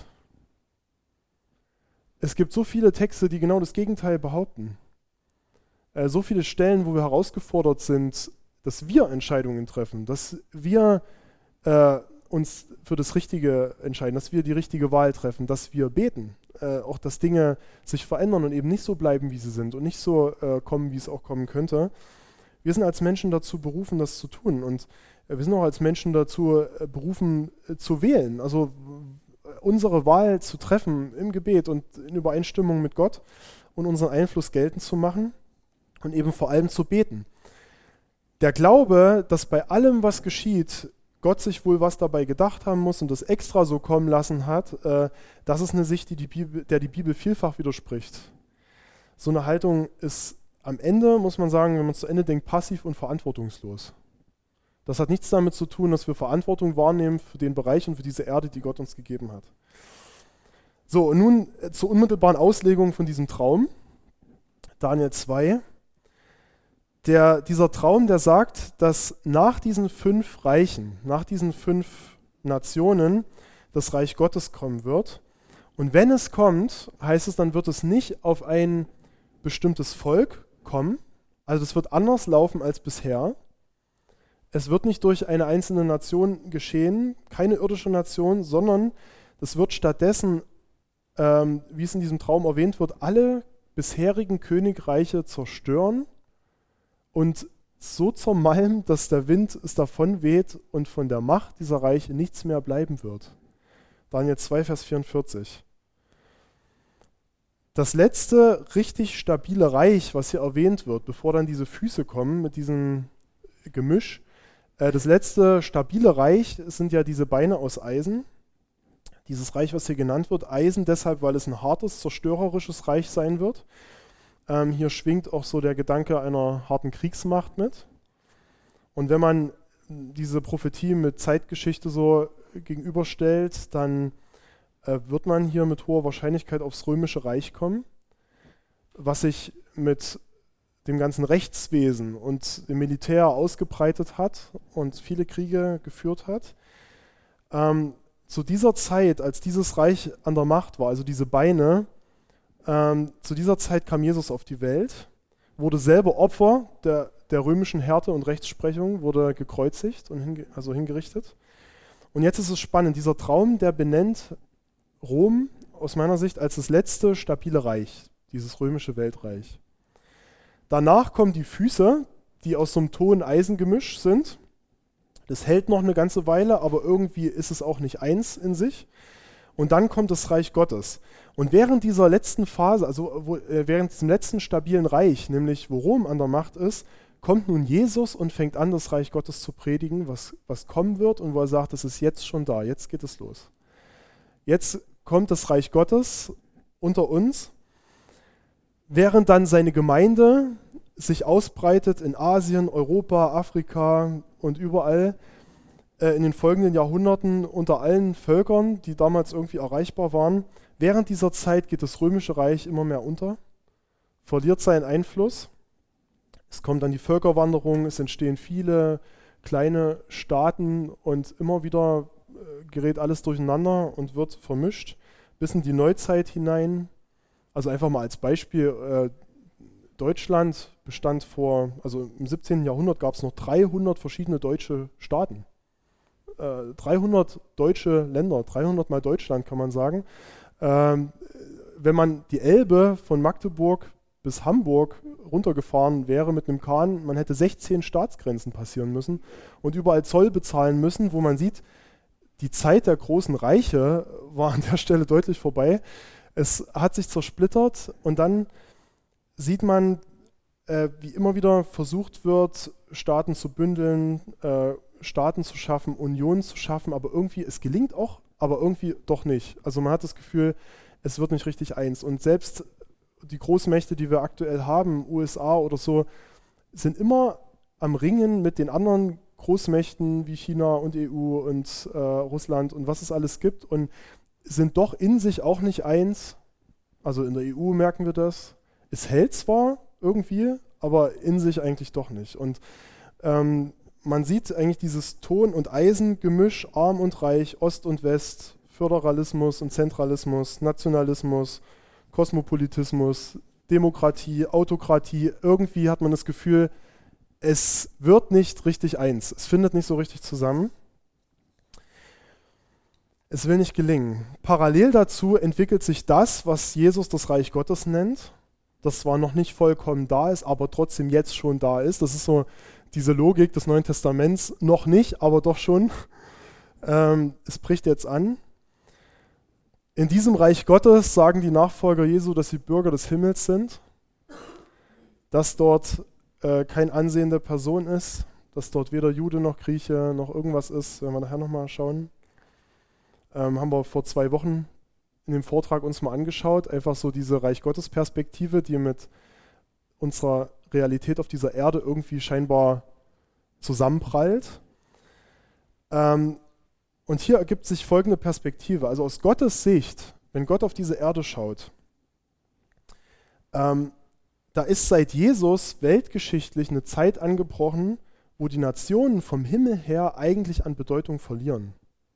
Es gibt so viele Texte, die genau das Gegenteil behaupten. Äh, so viele Stellen, wo wir herausgefordert sind, dass wir Entscheidungen treffen, dass wir äh, uns für das Richtige entscheiden, dass wir die richtige Wahl treffen, dass wir beten, äh, auch dass Dinge sich verändern und eben nicht so bleiben, wie sie sind und nicht so äh, kommen, wie es auch kommen könnte. Wir sind als Menschen dazu berufen, das zu tun und äh, wir sind auch als Menschen dazu äh, berufen, äh, zu wählen, also äh, unsere Wahl zu treffen im Gebet und in Übereinstimmung mit Gott und unseren Einfluss geltend zu machen und eben vor allem zu beten. Der Glaube, dass bei allem, was geschieht, Gott sich wohl was dabei gedacht haben muss und das extra so kommen lassen hat, äh, das ist eine Sicht, die die Bibel, der die Bibel vielfach widerspricht. So eine Haltung ist am Ende, muss man sagen, wenn man zu Ende denkt, passiv und verantwortungslos. Das hat nichts damit zu tun, dass wir Verantwortung wahrnehmen für den Bereich und für diese Erde, die Gott uns gegeben hat. So, und nun äh, zur unmittelbaren Auslegung von diesem Traum. Daniel zwei. Der, dieser Traum, der sagt, dass nach diesen fünf Reichen, nach diesen fünf Nationen das Reich Gottes kommen wird. Und wenn es kommt, heißt es, dann wird es nicht auf ein bestimmtes Volk kommen. Also es wird anders laufen als bisher. Es wird nicht durch eine einzelne Nation geschehen, keine irdische Nation, sondern es wird stattdessen, ähm, wie es in diesem Traum erwähnt wird, alle bisherigen Königreiche zerstören und so zermalmen, dass der Wind es davon weht und von der Macht dieser Reiche nichts mehr bleiben wird. Daniel zwei, Vers vierundvierzig. Das letzte richtig stabile Reich, was hier erwähnt wird, bevor dann diese Füße kommen mit diesem Gemisch, äh, das letzte stabile Reich sind ja diese Beine aus Eisen. Dieses Reich, was hier genannt wird, Eisen deshalb, weil es ein hartes, zerstörerisches Reich sein wird. Ähm, hier schwingt auch so der Gedanke einer harten Kriegsmacht mit. Und wenn man diese Prophetie mit Zeitgeschichte so gegenüberstellt, dann äh, wird man hier mit hoher Wahrscheinlichkeit aufs Römische Reich kommen, was sich mit dem ganzen Rechtswesen und dem Militär ausgebreitet hat und viele Kriege geführt hat. Ähm, zu dieser Zeit, als dieses Reich an der Macht war, also diese Beine, ähm, zu dieser Zeit kam Jesus auf die Welt, wurde selber Opfer der, der römischen Härte und Rechtsprechung, wurde gekreuzigt und hinge, also hingerichtet. Und jetzt ist es spannend, dieser Traum, der benennt Rom aus meiner Sicht als das letzte stabile Reich, dieses römische Weltreich. Danach kommen die Füße, die aus so einem Ton-Eisen-Gemisch sind. Das hält noch eine ganze Weile, aber irgendwie ist es auch nicht eins in sich. Und dann kommt das Reich Gottes. Und während dieser letzten Phase, also wo, äh, während diesem letzten stabilen Reich, nämlich wo Rom an der Macht ist, kommt nun Jesus und fängt an, das Reich Gottes zu predigen, was, was kommen wird und wo er sagt, es ist jetzt schon da, jetzt geht es los. Jetzt kommt das Reich Gottes unter uns, während dann seine Gemeinde sich ausbreitet in Asien, Europa, Afrika und überall äh, in den folgenden Jahrhunderten unter allen Völkern, die damals irgendwie erreichbar waren. Während dieser Zeit geht das Römische Reich immer mehr unter, verliert seinen Einfluss. Es kommt dann die Völkerwanderung, es entstehen viele kleine Staaten und immer wieder äh, gerät alles durcheinander und wird vermischt bis in die Neuzeit hinein. Also einfach mal als Beispiel, äh, Deutschland bestand vor, also im siebzehnten Jahrhundert gab es noch dreihundert verschiedene deutsche Staaten. Äh, dreihundert deutsche Länder, dreihundert mal Deutschland kann man sagen. Ähm, wenn man die Elbe von Magdeburg bis Hamburg runtergefahren wäre mit einem Kahn, man hätte sechzehn Staatsgrenzen passieren müssen und überall Zoll bezahlen müssen, wo man sieht, die Zeit der großen Reiche war an der Stelle deutlich vorbei. Es hat sich zersplittert und dann sieht man, äh, wie immer wieder versucht wird, Staaten zu bündeln, äh, Staaten zu schaffen, Unionen zu schaffen, aber irgendwie, es gelingt auch, aber irgendwie doch nicht. Also man hat das Gefühl, es wird nicht richtig eins. Und selbst die Großmächte, die wir aktuell haben, U S A oder so, sind immer am Ringen mit den anderen Großmächten wie China und E U und äh, Russland und was es alles gibt und sind doch in sich auch nicht eins. Also in der E U merken wir das. Es hält zwar irgendwie, aber in sich eigentlich doch nicht. Und ähm, man sieht eigentlich dieses Ton- und Eisengemisch, arm und reich, Ost und West, Föderalismus und Zentralismus, Nationalismus, Kosmopolitismus, Demokratie, Autokratie. Irgendwie hat man das Gefühl, es wird nicht richtig eins. Es findet nicht so richtig zusammen. Es will nicht gelingen. Parallel dazu entwickelt sich das, was Jesus das Reich Gottes nennt, das zwar noch nicht vollkommen da ist, aber trotzdem jetzt schon da ist. Das ist so diese Logik des Neuen Testaments. Noch nicht, aber doch schon. Ähm, es bricht jetzt an. In diesem Reich Gottes sagen die Nachfolger Jesu, dass sie Bürger des Himmels sind, dass dort äh, kein Ansehen der Person ist, dass dort weder Jude noch Grieche noch irgendwas ist, wenn wir nachher nochmal schauen. Ähm, haben wir vor zwei Wochen in dem Vortrag uns mal angeschaut, einfach so diese Reich Gottes Perspektive, die mit unserer Realität auf dieser Erde irgendwie scheinbar zusammenprallt. Ähm, und hier ergibt sich folgende Perspektive, also aus Gottes Sicht, wenn Gott auf diese Erde schaut, ähm, da ist seit Jesus weltgeschichtlich eine Zeit angebrochen, wo die Nationen vom Himmel her eigentlich an Bedeutung verlieren.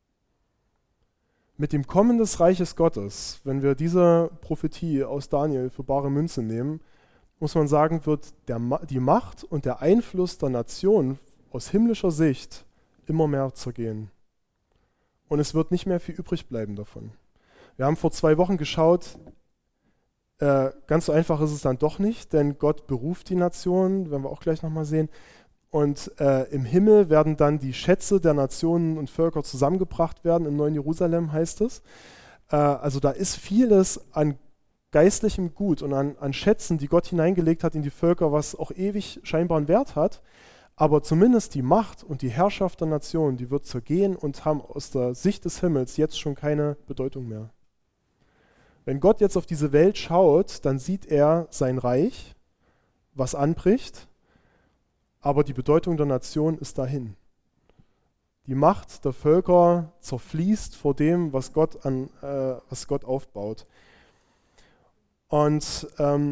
Mit dem Kommen des Reiches Gottes, wenn wir diese Prophetie aus Daniel für bare Münze nehmen, muss man sagen, wird der, die Macht und der Einfluss der Nation aus himmlischer Sicht immer mehr zergehen. Und es wird nicht mehr viel übrig bleiben davon. Wir haben vor zwei Wochen geschaut, äh, ganz so einfach ist es dann doch nicht, denn Gott beruft die Nationen, werden wir auch gleich nochmal sehen. Und äh, im Himmel werden dann die Schätze der Nationen und Völker zusammengebracht werden. Im neuen Jerusalem heißt es. Äh, also da ist vieles an geistlichem Gut und an, an Schätzen, die Gott hineingelegt hat in die Völker, was auch ewig scheinbar einen Wert hat. Aber zumindest die Macht und die Herrschaft der Nationen, die wird zergehen und haben aus der Sicht des Himmels jetzt schon keine Bedeutung mehr. Wenn Gott jetzt auf diese Welt schaut, dann sieht er sein Reich, was anbricht, aber die Bedeutung der Nation ist dahin. Die Macht der Völker zerfließt vor dem, was Gott, an, äh, was Gott aufbaut. Und ähm,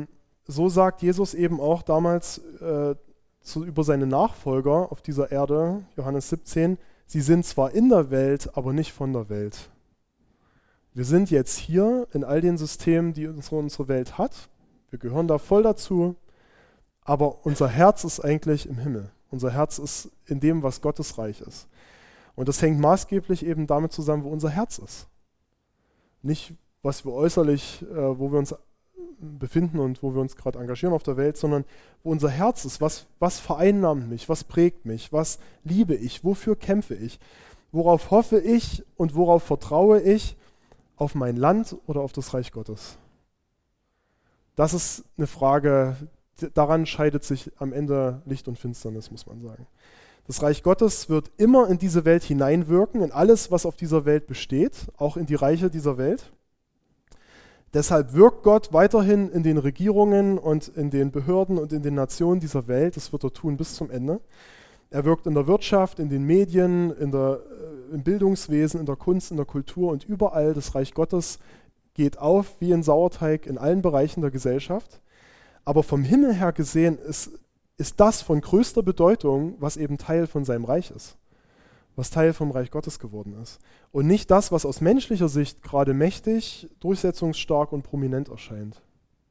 so sagt Jesus eben auch damals äh, zu, über seine Nachfolger auf dieser Erde, Johannes siebzehn, sie sind zwar in der Welt, aber nicht von der Welt. Wir sind jetzt hier in all den Systemen, die unsere, unsere Welt hat. Wir gehören da voll dazu, aber unser Herz ist eigentlich im Himmel. Unser Herz ist in dem, was Gottes Reich ist. Und das hängt maßgeblich eben damit zusammen, wo unser Herz ist. Nicht, was wir äußerlich, äh, wo wir uns befinden und wo wir uns gerade engagieren auf der Welt, sondern wo unser Herz ist. Was, was vereinnahmt mich? Was prägt mich? Was liebe ich? Wofür kämpfe ich? Worauf hoffe ich und worauf vertraue ich? Auf mein Land oder auf das Reich Gottes? Das ist eine Frage, daran scheidet sich am Ende Licht und Finsternis, muss man sagen. Das Reich Gottes wird immer in diese Welt hineinwirken, in alles, was auf dieser Welt besteht, auch in die Reiche dieser Welt. Deshalb wirkt Gott weiterhin in den Regierungen und in den Behörden und in den Nationen dieser Welt. Das wird er tun bis zum Ende. Er wirkt in der Wirtschaft, in den Medien, in der, im Bildungswesen, in der Kunst, in der Kultur und überall. Das Reich Gottes geht auf wie ein Sauerteig in allen Bereichen der Gesellschaft. Aber vom Himmel her gesehen ist, ist das von größter Bedeutung, was eben Teil von seinem Reich ist, was Teil vom Reich Gottes geworden ist. Und nicht das, was aus menschlicher Sicht gerade mächtig, durchsetzungsstark und prominent erscheint.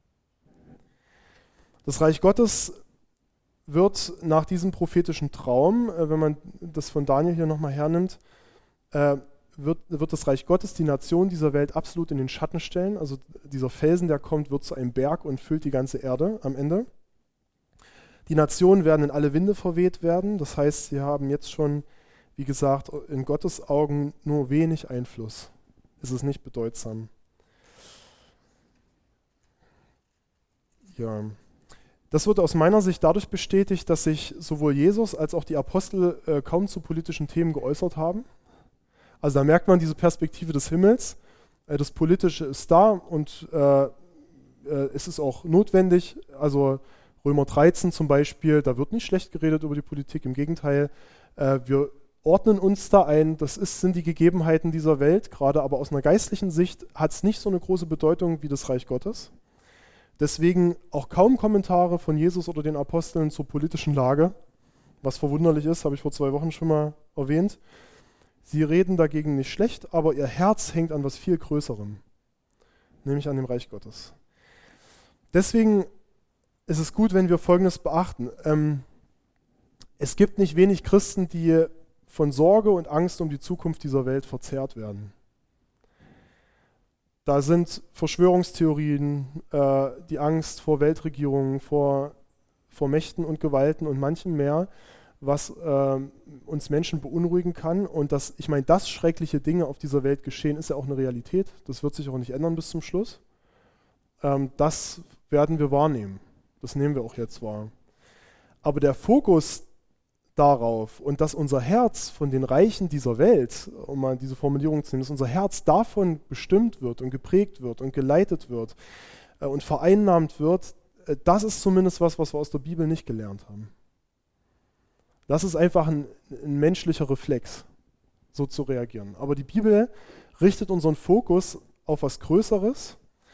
Das Reich Gottes wird nach diesem prophetischen Traum, äh, wenn man das von Daniel hier nochmal hernimmt, äh, wird, wird das Reich Gottes die Nation dieser Welt absolut in den Schatten stellen. Also dieser Felsen, der kommt, wird zu einem Berg und füllt die ganze Erde am Ende. Die Nationen werden in alle Winde verweht werden. Das heißt, sie haben jetzt schon, wie gesagt, in Gottes Augen nur wenig Einfluss. Es ist nicht bedeutsam. Ja. Das wird aus meiner Sicht dadurch bestätigt, dass sich sowohl Jesus als auch die Apostel äh, kaum zu politischen Themen geäußert haben. Also da merkt man diese Perspektive des Himmels. Äh, das Politische ist da und äh, äh, es ist auch notwendig. Also Römer dreizehn zum Beispiel, da wird nicht schlecht geredet über die Politik. Im Gegenteil, äh, wir ordnen uns da ein. Das ist, sind die Gegebenheiten dieser Welt gerade, aber aus einer geistlichen Sicht hat es nicht so eine große Bedeutung wie das Reich Gottes. Deswegen auch kaum Kommentare von Jesus oder den Aposteln zur politischen Lage, was verwunderlich ist, habe ich vor zwei Wochen schon mal erwähnt. Sie reden dagegen nicht schlecht, aber ihr Herz hängt an was viel Größerem, nämlich an dem Reich Gottes. Deswegen ist es gut, wenn wir Folgendes beachten. Ähm, es gibt nicht wenig Christen, die von Sorge und Angst um die Zukunft dieser Welt verzehrt werden. Da sind Verschwörungstheorien, äh, die Angst vor Weltregierungen, vor, vor Mächten und Gewalten und manchem mehr, was äh, uns Menschen beunruhigen kann. Und das, ich meine, dass schreckliche Dinge auf dieser Welt geschehen, ist ja auch eine Realität. Das wird sich auch nicht ändern bis zum Schluss. Ähm, das werden wir wahrnehmen. Das nehmen wir auch jetzt wahr. Aber der Fokus darauf und dass unser Herz von den Reichen dieser Welt, um mal diese Formulierung zu nehmen, dass unser Herz davon bestimmt wird und geprägt wird und geleitet wird äh, und vereinnahmt wird, äh, das ist zumindest was, was wir aus der Bibel nicht gelernt haben. Das ist einfach ein, ein menschlicher Reflex, so zu reagieren. Aber die Bibel richtet unseren Fokus auf was Größeres.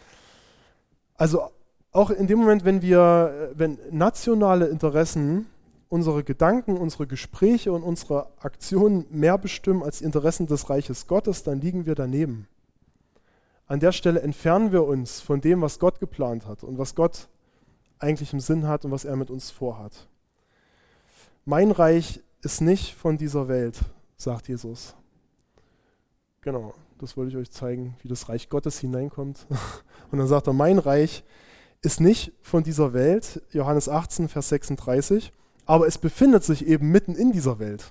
Also auch in dem Moment, wenn wir, wenn nationale Interessen unsere Gedanken, unsere Gespräche und unsere Aktionen mehr bestimmen als die Interessen des Reiches Gottes, dann liegen wir daneben. An der Stelle entfernen wir uns von dem, was Gott geplant hat und was Gott eigentlich im Sinn hat und was er mit uns vorhat. Mein Reich ist nicht von dieser Welt, sagt Jesus. Genau, das wollte ich euch zeigen, wie das Reich Gottes hineinkommt. Und dann sagt er, mein Reich ist nicht von dieser Welt, Johannes achtzehn, Vers sechsunddreißig, aber es befindet sich eben mitten in dieser Welt.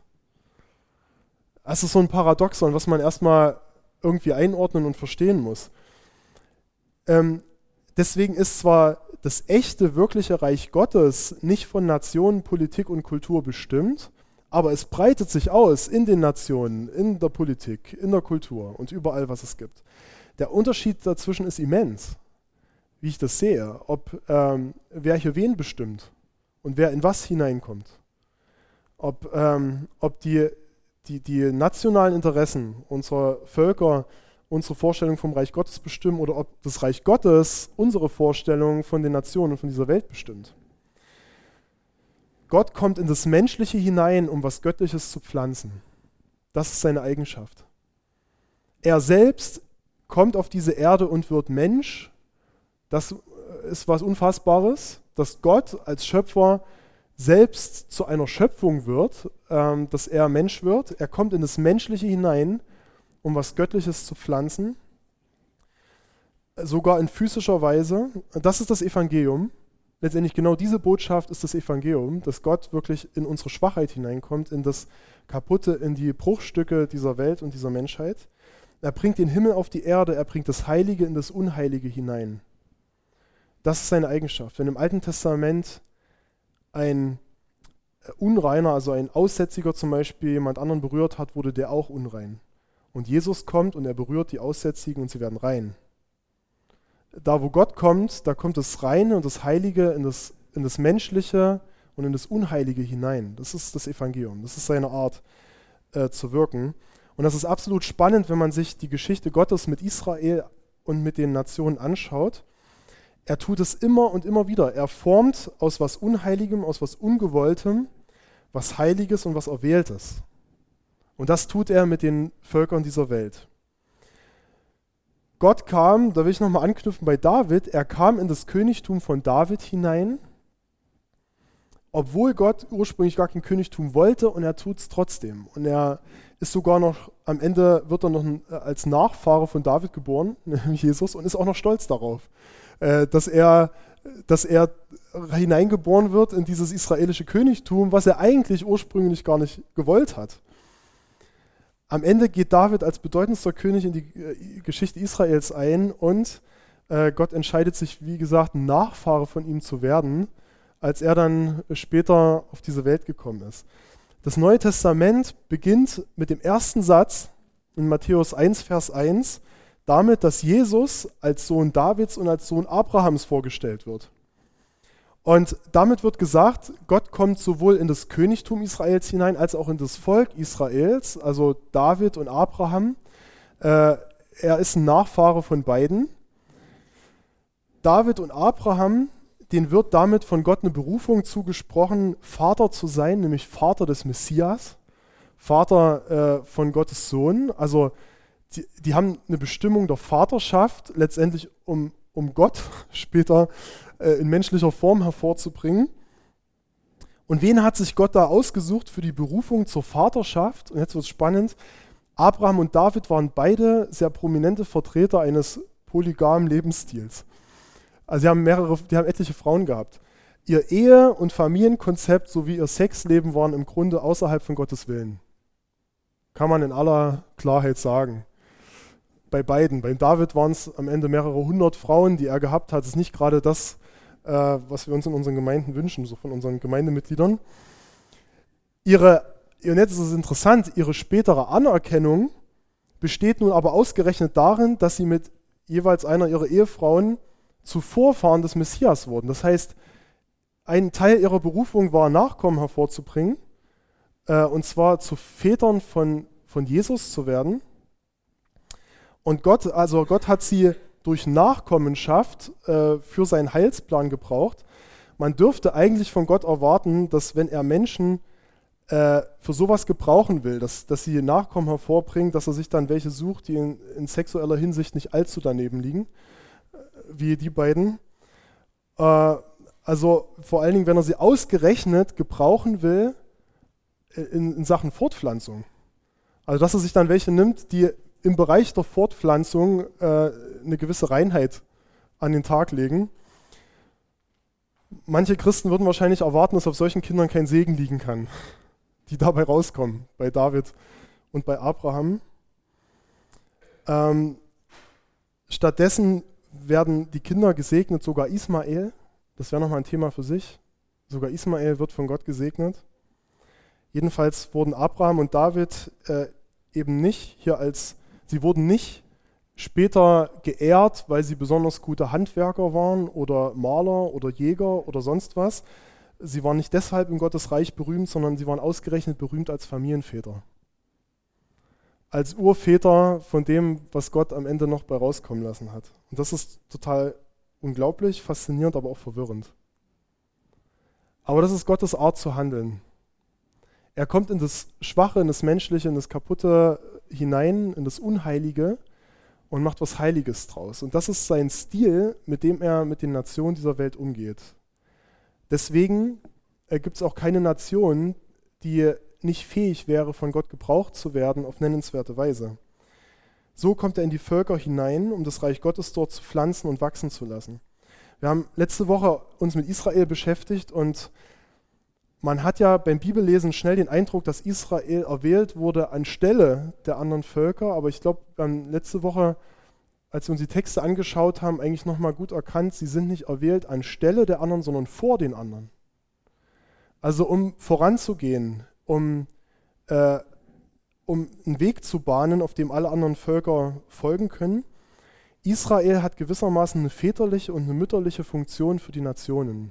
Das ist so ein Paradoxon, was man erstmal irgendwie einordnen und verstehen muss. Ähm, deswegen ist zwar das echte, wirkliche Reich Gottes nicht von Nationen, Politik und Kultur bestimmt, aber es breitet sich aus in den Nationen, in der Politik, in der Kultur und überall, was es gibt. Der Unterschied dazwischen ist immens, wie ich das sehe, ob ähm, wer hier wen bestimmt. Und wer in was hineinkommt. Ob, ähm, ob die, die, die nationalen Interessen unserer Völker unsere Vorstellung vom Reich Gottes bestimmen oder ob das Reich Gottes unsere Vorstellung von den Nationen und von dieser Welt bestimmt. Gott kommt in das Menschliche hinein, um was Göttliches zu pflanzen. Das ist seine Eigenschaft. Er selbst kommt auf diese Erde und wird Mensch. Das ist was Unfassbares, dass Gott als Schöpfer selbst zu einer Schöpfung wird, ähm, dass er Mensch wird. Er kommt in das Menschliche hinein, um was Göttliches zu pflanzen, sogar in physischer Weise. Das ist das Evangelium. Letztendlich genau diese Botschaft ist das Evangelium, dass Gott wirklich in unsere Schwachheit hineinkommt, in das Kaputte, in die Bruchstücke dieser Welt und dieser Menschheit. Er bringt den Himmel auf die Erde, er bringt das Heilige in das Unheilige hinein. Das ist seine Eigenschaft. Wenn im Alten Testament ein Unreiner, also ein Aussätziger zum Beispiel, jemand anderen berührt hat, wurde der auch unrein. Und Jesus kommt und er berührt die Aussätzigen und sie werden rein. Da, wo Gott kommt, da kommt das Reine und das Heilige in das, in das Menschliche und in das Unheilige hinein. Das ist das Evangelium. Das ist seine Art äh, zu wirken. Und das ist absolut spannend, wenn man sich die Geschichte Gottes mit Israel und mit den Nationen anschaut. Er tut es immer und immer wieder. Er formt aus was Unheiligem, aus was Ungewolltem, was Heiliges und was Erwähltes. Und das tut er mit den Völkern dieser Welt. Gott kam, da will ich nochmal anknüpfen bei David, er kam in das Königtum von David hinein, obwohl Gott ursprünglich gar kein Königtum wollte, und er tut es trotzdem. Und er ist sogar noch, am Ende wird er noch als Nachfahre von David geboren, nämlich Jesus, und ist auch noch stolz darauf, dass er, dass er hineingeboren wird in dieses israelische Königtum, was er eigentlich ursprünglich gar nicht gewollt hat. Am Ende geht David als bedeutendster König in die äh, Geschichte Israels ein und äh, Gott entscheidet sich, wie gesagt, ein Nachfahre von ihm zu werden, als er dann später auf diese Welt gekommen ist. Das Neue Testament beginnt mit dem ersten Satz in Matthäus eins, Vers eins, damit, dass Jesus als Sohn Davids und als Sohn Abrahams vorgestellt wird. Und damit wird gesagt, Gott kommt sowohl in das Königtum Israels hinein, als auch in das Volk Israels, also David und Abraham. Äh, er ist ein Nachfahre von beiden. David und Abraham, denen wird damit von Gott eine Berufung zugesprochen, Vater zu sein, nämlich Vater des Messias, Vater äh, von Gottes Sohn. Also die, die haben eine Bestimmung der Vaterschaft, letztendlich um, um Gott später in menschlicher Form hervorzubringen. Und wen hat sich Gott da ausgesucht für die Berufung zur Vaterschaft? Und jetzt wird es spannend. Abraham und David waren beide sehr prominente Vertreter eines polygamen Lebensstils. Also sie haben mehrere, die haben etliche Frauen gehabt. Ihr Ehe- und Familienkonzept sowie ihr Sexleben waren im Grunde außerhalb von Gottes Willen. Kann man in aller Klarheit sagen. Bei beiden. Bei David waren es am Ende mehrere hundert Frauen, die er gehabt hat. Das ist nicht gerade das, äh, was wir uns in unseren Gemeinden wünschen, so von unseren Gemeindemitgliedern. Ihre, und jetzt ist es interessant, ihre spätere Anerkennung besteht nun aber ausgerechnet darin, dass sie mit jeweils einer ihrer Ehefrauen zu Vorfahren des Messias wurden. Das heißt, ein Teil ihrer Berufung war, Nachkommen hervorzubringen, äh, und zwar zu Vätern von, von Jesus zu werden. Und Gott, also Gott hat sie durch Nachkommenschaft äh, für seinen Heilsplan gebraucht. Man dürfte eigentlich von Gott erwarten, dass wenn er Menschen äh, für sowas gebrauchen will, dass, dass sie Nachkommen hervorbringen, dass er sich dann welche sucht, die in, in sexueller Hinsicht nicht allzu daneben liegen, äh, wie die beiden. Äh, also vor allen Dingen, wenn er sie ausgerechnet gebrauchen will in, in Sachen Fortpflanzung. Also dass er sich dann welche nimmt, die im Bereich der Fortpflanzung äh, eine gewisse Reinheit an den Tag legen. Manche Christen würden wahrscheinlich erwarten, dass auf solchen Kindern kein Segen liegen kann, die dabei rauskommen, bei David und bei Abraham. Ähm, stattdessen werden die Kinder gesegnet, sogar Ismael. Das wäre nochmal ein Thema für sich. Sogar Ismael wird von Gott gesegnet. Jedenfalls wurden Abraham und David äh, eben nicht hier als Sie wurden nicht später geehrt, weil sie besonders gute Handwerker waren oder Maler oder Jäger oder sonst was. Sie waren nicht deshalb in Gottes Reich berühmt, sondern sie waren ausgerechnet berühmt als Familienväter. als Urväter von dem, was Gott am Ende noch bei rauskommen lassen hat. Und das ist total unglaublich, faszinierend, aber auch verwirrend. Aber das ist Gottes Art zu handeln. Er kommt in das Schwache, in das Menschliche, in das Kaputte hinein, in das Unheilige und macht was Heiliges draus. Und das ist sein Stil, mit dem er mit den Nationen dieser Welt umgeht. Deswegen äh, gibt es auch keine Nation, die nicht fähig wäre, von Gott gebraucht zu werden auf nennenswerte Weise. So kommt er in die Völker hinein, um das Reich Gottes dort zu pflanzen und wachsen zu lassen. Wir haben letzte Woche uns mit Israel beschäftigt und man hat ja beim Bibellesen schnell den Eindruck, dass Israel erwählt wurde anstelle der anderen Völker, aber ich glaube, wir haben letzte Woche, als wir uns die Texte angeschaut haben, eigentlich nochmal gut erkannt, sie sind nicht erwählt anstelle der anderen, sondern vor den anderen. Also um voranzugehen, um, äh, um einen Weg zu bahnen, auf dem alle anderen Völker folgen können. Israel hat gewissermaßen eine väterliche und eine mütterliche Funktion für die Nationen.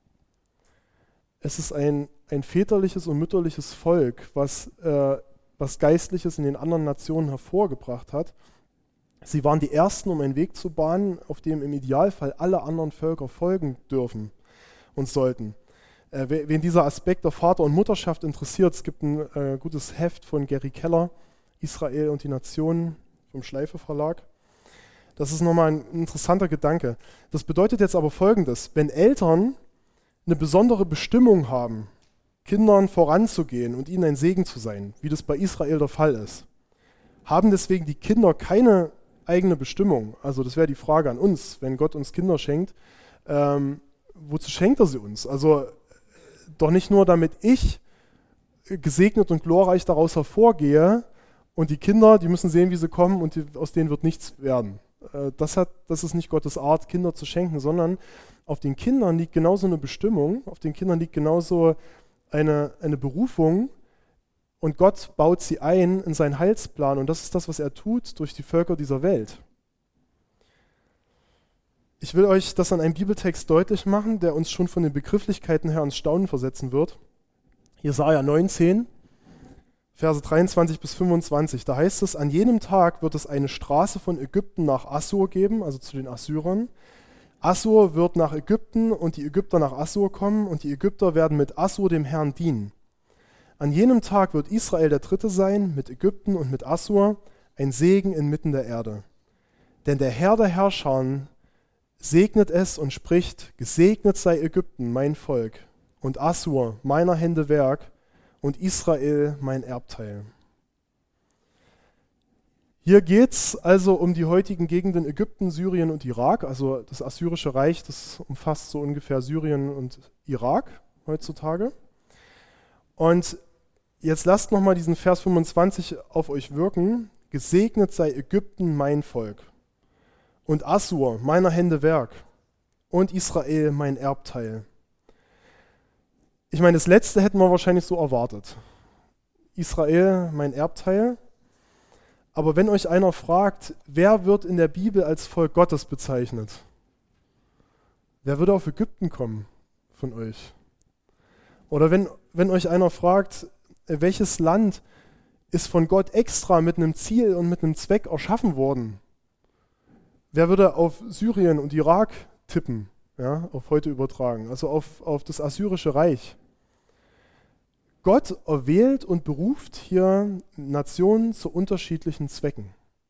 Es ist ein, ein väterliches und mütterliches Volk, was, äh, was Geistliches in den anderen Nationen hervorgebracht hat. Sie waren die Ersten, um einen Weg zu bahnen, auf dem im Idealfall alle anderen Völker folgen dürfen und sollten. Äh, wen dieser Aspekt der Vater- und Mutterschaft interessiert, es gibt ein äh, gutes Heft von Gary Keller, Israel und die Nationen, vom Schleife Verlag. Das ist nochmal ein interessanter Gedanke. Das bedeutet jetzt aber Folgendes: Wenn Eltern eine besondere Bestimmung haben, Kindern voranzugehen und ihnen ein Segen zu sein, wie das bei Israel der Fall ist, haben deswegen die Kinder keine eigene Bestimmung. Also das wäre die Frage an uns, wenn Gott uns Kinder schenkt, ähm, wozu schenkt er sie uns? Also doch nicht nur, damit ich gesegnet und glorreich daraus hervorgehe und die Kinder, die müssen sehen, wie sie kommen und die, aus denen wird nichts werden. Äh, das, hat, das ist nicht Gottes Art, Kinder zu schenken, sondern auf den Kindern liegt genauso eine Bestimmung, auf den Kindern liegt genauso eine, eine Berufung und Gott baut sie ein in seinen Heilsplan und das ist das, was er tut durch die Völker dieser Welt. Ich will euch das an einem Bibeltext deutlich machen, der uns schon von den Begrifflichkeiten her ins Staunen versetzen wird. Jesaja neunzehn, Verse dreiundzwanzig bis fünfundzwanzig. Da heißt es: An jenem Tag wird es eine Straße von Ägypten nach Assur geben, also zu den Assyrern. Assur wird nach Ägypten und die Ägypter nach Assur kommen und die Ägypter werden mit Assur dem Herrn dienen. An jenem Tag wird Israel der Dritte sein, mit Ägypten und mit Assur, ein Segen inmitten der Erde. Denn der Herr der Herrscher segnet es und spricht: Gesegnet sei Ägypten, mein Volk, und Assur, meiner Hände Werk, und Israel, mein Erbteil. Hier geht es also um die heutigen Gegenden Ägypten, Syrien und Irak. Also das Assyrische Reich, das umfasst so ungefähr Syrien und Irak heutzutage. Und jetzt lasst nochmal diesen Vers fünfundzwanzig auf euch wirken. Gesegnet sei Ägypten, mein Volk, und Assur, meiner Hände Werk, und Israel, mein Erbteil. Ich meine, das Letzte hätten wir wahrscheinlich so erwartet. Israel, mein Erbteil. Aber wenn euch einer fragt, wer wird in der Bibel als Volk Gottes bezeichnet? Wer würde auf Ägypten kommen von euch? Oder wenn, wenn euch einer fragt, welches Land ist von Gott extra mit einem Ziel und mit einem Zweck erschaffen worden? Wer würde auf Syrien und Irak tippen, ja, auf heute übertragen, also auf, auf das Assyrische Reich? Gott erwählt und beruft hier Nationen zu unterschiedlichen Zwecken.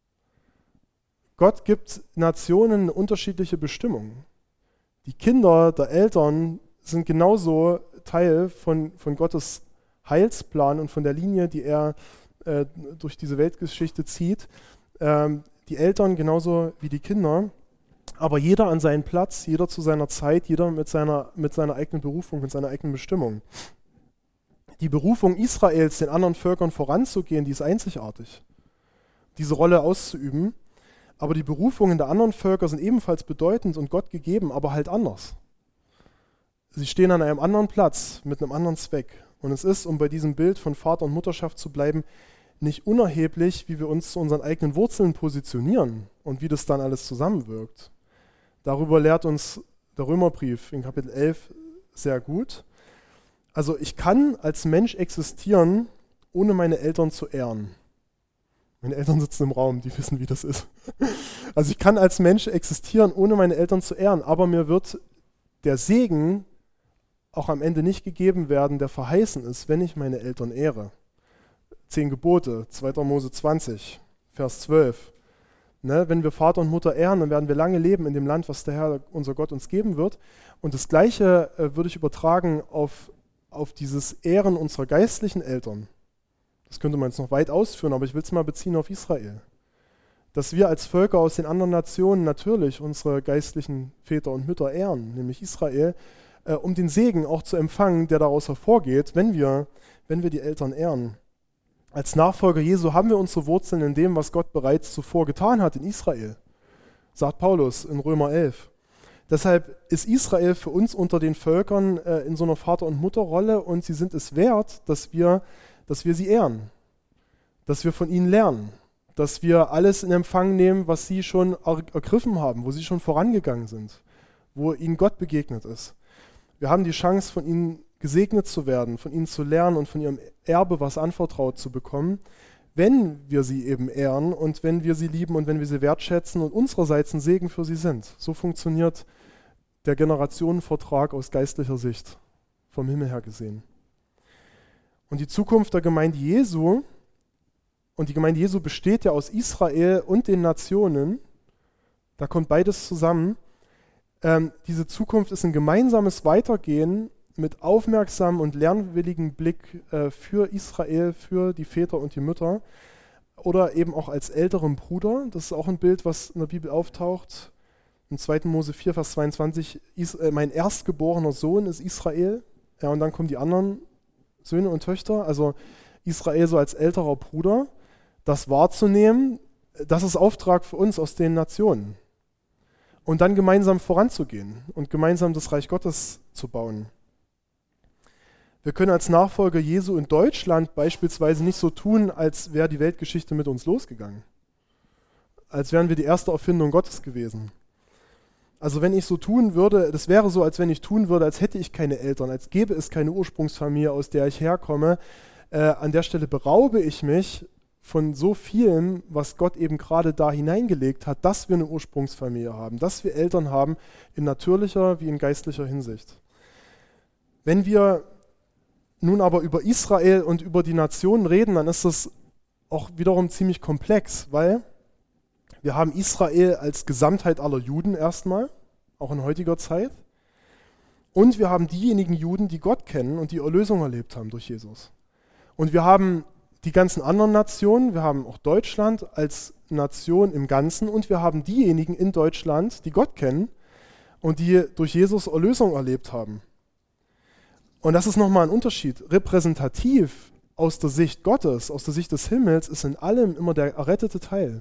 Gott gibt Nationen eine unterschiedliche Bestimmung. Die Kinder der Eltern sind genauso Teil von, von Gottes Heilsplan und von der Linie, die er äh, durch diese Weltgeschichte zieht. Ähm, die Eltern genauso wie die Kinder, aber jeder an seinen Platz, jeder zu seiner Zeit, jeder mit seiner, mit seiner eigenen Berufung, mit seiner eigenen Bestimmung. Die Berufung Israels, den anderen Völkern voranzugehen, die ist einzigartig, diese Rolle auszuüben. Aber die Berufungen der anderen Völker sind ebenfalls bedeutend und Gott gegeben, aber halt anders. Sie stehen an einem anderen Platz, mit einem anderen Zweck. Und es ist, um bei diesem Bild von Vater und Mutterschaft zu bleiben, nicht unerheblich, wie wir uns zu unseren eigenen Wurzeln positionieren und wie das dann alles zusammenwirkt. Darüber lehrt uns der Römerbrief in Kapitel elf sehr gut. Also ich kann als Mensch existieren, ohne meine Eltern zu ehren. Meine Eltern sitzen im Raum, die wissen, wie das ist. Also ich kann als Mensch existieren, ohne meine Eltern zu ehren, aber mir wird der Segen auch am Ende nicht gegeben werden, der verheißen ist, wenn ich meine Eltern ehre. Zehn Gebote, zweiter Mose zwanzig, Vers zwölf. Ne, wenn wir Vater und Mutter ehren, dann werden wir lange leben in dem Land, was der Herr, unser Gott, uns geben wird. Und das Gleiche äh, würde ich übertragen auf, auf dieses Ehren unserer geistlichen Eltern. Das könnte man jetzt noch weit ausführen, aber ich will es mal beziehen auf Israel. Dass wir als Völker aus den anderen Nationen natürlich unsere geistlichen Väter und Mütter ehren, nämlich Israel, äh, um den Segen auch zu empfangen, der daraus hervorgeht, wenn wir, wenn wir die Eltern ehren. Als Nachfolger Jesu haben wir unsere Wurzeln in dem, was Gott bereits zuvor getan hat in Israel, sagt Paulus in Römer elf. Deshalb ist Israel für uns unter den Völkern äh, in so einer Vater- und Mutterrolle und sie sind es wert, dass wir, dass wir sie ehren, dass wir von ihnen lernen, dass wir alles in Empfang nehmen, was sie schon er- ergriffen haben, wo sie schon vorangegangen sind, wo ihnen Gott begegnet ist. Wir haben die Chance, von ihnen gesegnet zu werden, von ihnen zu lernen und von ihrem Erbe was anvertraut zu bekommen, wenn wir sie eben ehren und wenn wir sie lieben und wenn wir sie wertschätzen und unsererseits ein Segen für sie sind. So funktioniert der Generationenvertrag aus geistlicher Sicht, vom Himmel her gesehen. Und die Zukunft der Gemeinde Jesu, und die Gemeinde Jesu besteht ja aus Israel und den Nationen, da kommt beides zusammen. Ähm, diese Zukunft ist ein gemeinsames Weitergehen mit aufmerksamem und lernwilligem Blick äh, für Israel, für die Väter und die Mütter oder eben auch als älteren Bruder. Das ist auch ein Bild, was in der Bibel auftaucht. Im zweiten Mose vier, Vers zweiundzwanzig, Is- äh, mein erstgeborener Sohn ist Israel. Ja, und dann kommen die anderen Söhne und Töchter, also Israel so als älterer Bruder. Das wahrzunehmen, das ist Auftrag für uns aus den Nationen. Und dann gemeinsam voranzugehen und gemeinsam das Reich Gottes zu bauen. Wir können als Nachfolger Jesu in Deutschland beispielsweise nicht so tun, als wäre die Weltgeschichte mit uns losgegangen. Als wären wir die erste Erfindung Gottes gewesen. Also wenn ich so tun würde, das wäre so, als wenn ich tun würde, als hätte ich keine Eltern, als gäbe es keine Ursprungsfamilie, aus der ich herkomme. Äh, an der Stelle beraube ich mich von so vielem, was Gott eben gerade da hineingelegt hat, dass wir eine Ursprungsfamilie haben, dass wir Eltern haben, in natürlicher wie in geistlicher Hinsicht. Wenn wir nun aber über Israel und über die Nationen reden, dann ist das auch wiederum ziemlich komplex, weil wir haben Israel als Gesamtheit aller Juden erstmal, auch in heutiger Zeit, und wir haben diejenigen Juden, die Gott kennen und die Erlösung erlebt haben durch Jesus. Und wir haben die ganzen anderen Nationen, wir haben auch Deutschland als Nation im Ganzen und wir haben diejenigen in Deutschland, die Gott kennen und die durch Jesus Erlösung erlebt haben. Und das ist nochmal ein Unterschied. Repräsentativ aus der Sicht Gottes, aus der Sicht des Himmels, ist in allem immer der errettete Teil.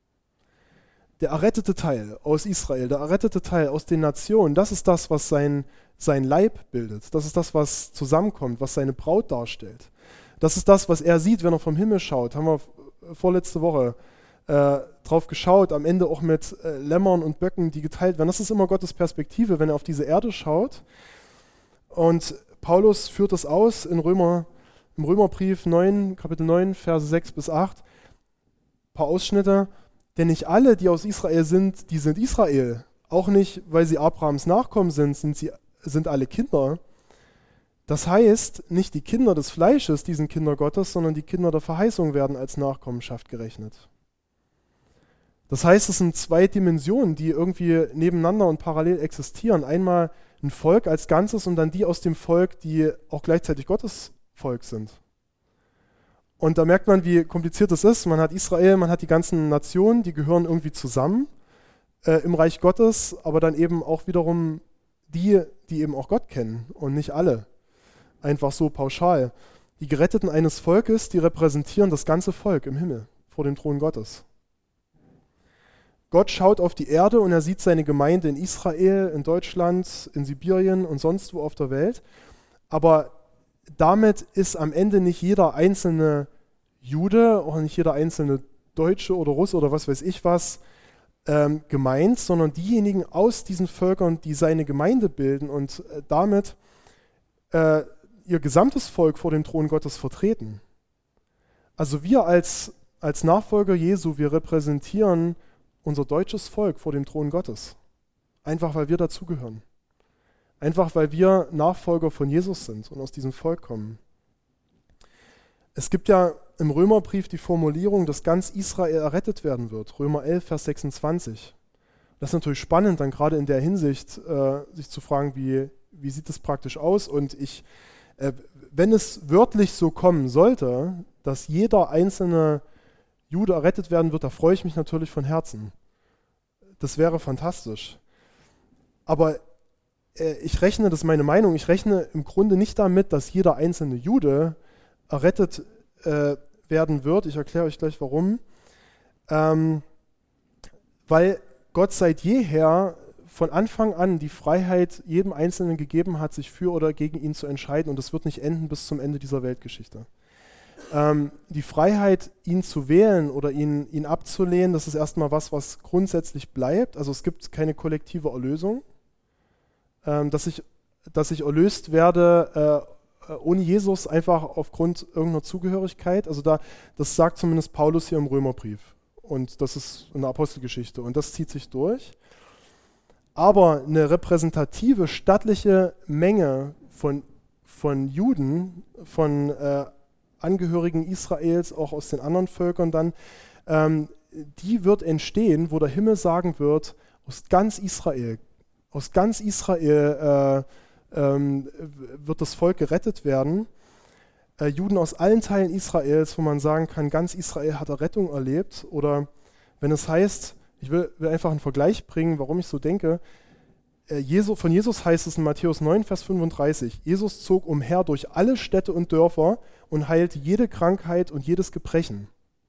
Der errettete Teil aus Israel, der errettete Teil aus den Nationen, das ist das, was sein, sein Leib bildet. Das ist das, was zusammenkommt, was seine Braut darstellt. Das ist das, was er sieht, wenn er vom Himmel schaut. Haben wir vorletzte Woche äh, drauf geschaut, am Ende auch mit äh, Lämmern und Böcken, die geteilt werden. Das ist immer Gottes Perspektive, wenn er auf diese Erde schaut. Und Paulus führt das aus in Römer, im Römerbrief neun, Kapitel neun, Verse sechs bis acht. Ein paar Ausschnitte. Denn nicht alle, die aus Israel sind, die sind Israel. Auch nicht, weil sie Abrahams Nachkommen sind, sind sie sind alle Kinder. Das heißt, nicht die Kinder des Fleisches, die sind Kinder Gottes, sondern die Kinder der Verheißung werden als Nachkommenschaft gerechnet. Das heißt, es sind zwei Dimensionen, die irgendwie nebeneinander und parallel existieren. Einmal ein Volk als Ganzes und dann die aus dem Volk, die auch gleichzeitig Gottes Volk sind. Und da merkt man, wie kompliziert es ist. Man hat Israel, man hat die ganzen Nationen, die gehören irgendwie zusammen äh, im Reich Gottes, aber dann eben auch wiederum die, die eben auch Gott kennen und nicht alle. Einfach so pauschal. Die Geretteten eines Volkes, die repräsentieren das ganze Volk im Himmel vor dem Thron Gottes. Gott schaut auf die Erde und er sieht seine Gemeinde in Israel, in Deutschland, in Sibirien und sonst wo auf der Welt. Aber damit ist am Ende nicht jeder einzelne Jude, auch nicht jeder einzelne Deutsche oder Russe oder was weiß ich was ähm, gemeint, sondern diejenigen aus diesen Völkern, die seine Gemeinde bilden und äh, damit äh, ihr gesamtes Volk vor dem Thron Gottes vertreten. Also wir als als Nachfolger Jesu, wir repräsentieren unser deutsches Volk vor dem Thron Gottes. Einfach, weil wir dazugehören. Einfach, weil wir Nachfolger von Jesus sind und aus diesem Volk kommen. Es gibt ja im Römerbrief die Formulierung, dass ganz Israel errettet werden wird. Römer elf, Vers sechsundzwanzig. Das ist natürlich spannend, dann gerade in der Hinsicht, äh, sich zu fragen, wie, wie sieht das praktisch aus? Und ich, äh, wenn es wörtlich so kommen sollte, dass jeder einzelne Jude errettet werden wird, da freue ich mich natürlich von Herzen. Das wäre fantastisch. Aber äh, ich rechne, das ist meine Meinung, ich rechne im Grunde nicht damit, dass jeder einzelne Jude errettet äh, werden wird. Ich erkläre euch gleich warum. Ähm, weil Gott seit jeher von Anfang an die Freiheit jedem Einzelnen gegeben hat, sich für oder gegen ihn zu entscheiden, und das wird nicht enden bis zum Ende dieser Weltgeschichte. Ähm, die Freiheit, ihn zu wählen oder ihn, ihn abzulehnen, das ist erstmal was, was grundsätzlich bleibt. Also es gibt keine kollektive Erlösung. Ähm, dass, ich, dass ich erlöst werde äh, ohne Jesus einfach aufgrund irgendeiner Zugehörigkeit. Also da, das sagt zumindest Paulus hier im Römerbrief. Und das ist eine Apostelgeschichte und das zieht sich durch. Aber eine repräsentative, stattliche Menge von, von Juden, von äh, Angehörigen Israels, auch aus den anderen Völkern dann, ähm, die wird entstehen, wo der Himmel sagen wird, aus ganz Israel, aus ganz Israel äh, ähm, wird das Volk gerettet werden. Äh, Juden aus allen Teilen Israels, wo man sagen kann, ganz Israel hat Errettung erlebt. Oder wenn es heißt, ich will, will einfach einen Vergleich bringen, warum ich so denke, äh, Jesu, von Jesus heißt es in Matthäus neun, Vers fünfunddreißig, Jesus zog umher durch alle Städte und Dörfer und heilte jede Krankheit und jedes Gebrechen.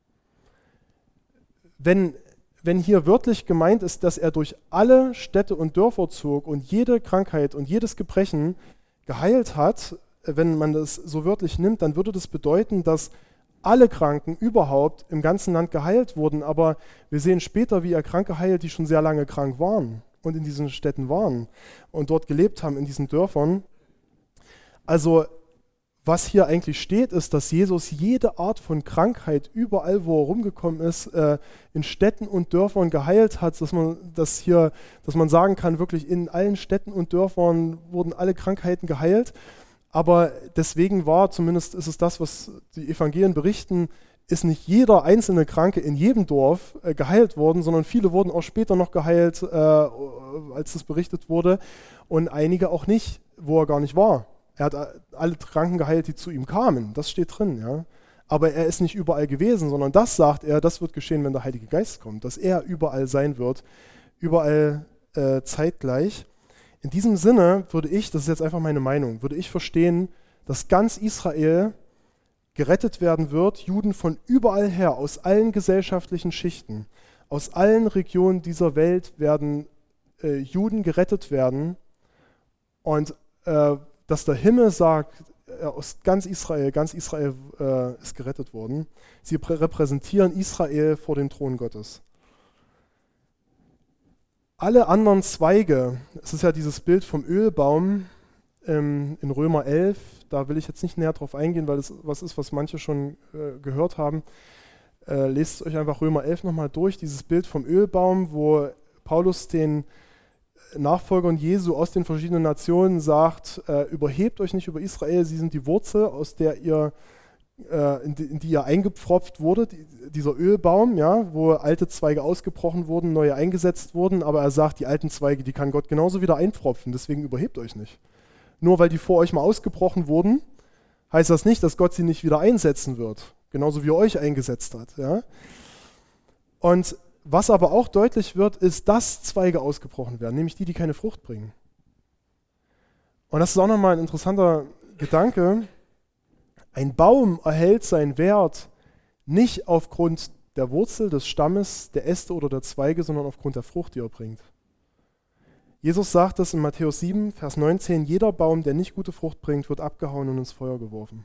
Wenn, wenn hier wörtlich gemeint ist, dass er durch alle Städte und Dörfer zog und jede Krankheit und jedes Gebrechen geheilt hat, wenn man das so wörtlich nimmt, dann würde das bedeuten, dass alle Kranken überhaupt im ganzen Land geheilt wurden. Aber wir sehen später, wie er Kranke heilt, die schon sehr lange krank waren und in diesen Städten waren und dort gelebt haben, in diesen Dörfern. Also was hier eigentlich steht, ist, dass Jesus jede Art von Krankheit überall, wo er rumgekommen ist, äh, in Städten und Dörfern geheilt hat, dass man, das hier, dass man sagen kann, wirklich in allen Städten und Dörfern wurden alle Krankheiten geheilt. Aber deswegen war, zumindest ist es das, was die Evangelien berichten, ist nicht jeder einzelne Kranke in jedem Dorf äh, geheilt worden, sondern viele wurden auch später noch geheilt, äh, als das berichtet wurde, und einige auch nicht, wo er gar nicht war. Er hat alle Kranken geheilt, die zu ihm kamen, das steht drin. Ja. Aber er ist nicht überall gewesen, sondern das sagt er, das wird geschehen, wenn der Heilige Geist kommt, dass er überall sein wird, überall äh, zeitgleich. In diesem Sinne würde ich, das ist jetzt einfach meine Meinung, würde ich verstehen, dass ganz Israel gerettet werden wird, Juden von überall her, aus allen gesellschaftlichen Schichten, aus allen Regionen dieser Welt werden äh, Juden gerettet werden, und äh, dass der Himmel sagt, äh, aus ganz Israel, ganz Israel äh, ist gerettet worden. Sie prä- repräsentieren Israel vor dem Thron Gottes. Alle anderen Zweige, es ist ja dieses Bild vom Ölbaum ähm, in Römer elf, da will ich jetzt nicht näher drauf eingehen, weil das was ist, was manche schon äh, gehört haben. Äh, lest euch einfach Römer elf nochmal durch, dieses Bild vom Ölbaum, wo Paulus den Nachfolgern Jesu aus den verschiedenen Nationen sagt, äh, überhebt euch nicht über Israel, sie sind die Wurzel, aus der ihr In die, in die ja eingepfropft wurde, die, dieser Ölbaum, ja, wo alte Zweige ausgebrochen wurden, neue eingesetzt wurden, aber er sagt, die alten Zweige, die kann Gott genauso wieder einpfropfen, deswegen überhebt euch nicht. Nur weil die vor euch mal ausgebrochen wurden, heißt das nicht, dass Gott sie nicht wieder einsetzen wird, genauso wie er euch eingesetzt hat. Ja. Und was aber auch deutlich wird, ist, dass Zweige ausgebrochen werden, nämlich die, die keine Frucht bringen. Und das ist auch nochmal ein interessanter Gedanke. Ein Baum erhält seinen Wert nicht aufgrund der Wurzel, des Stammes, der Äste oder der Zweige, sondern aufgrund der Frucht, die er bringt. Jesus sagt es in Matthäus sieben, Vers neunzehn, jeder Baum, der nicht gute Frucht bringt, wird abgehauen und ins Feuer geworfen.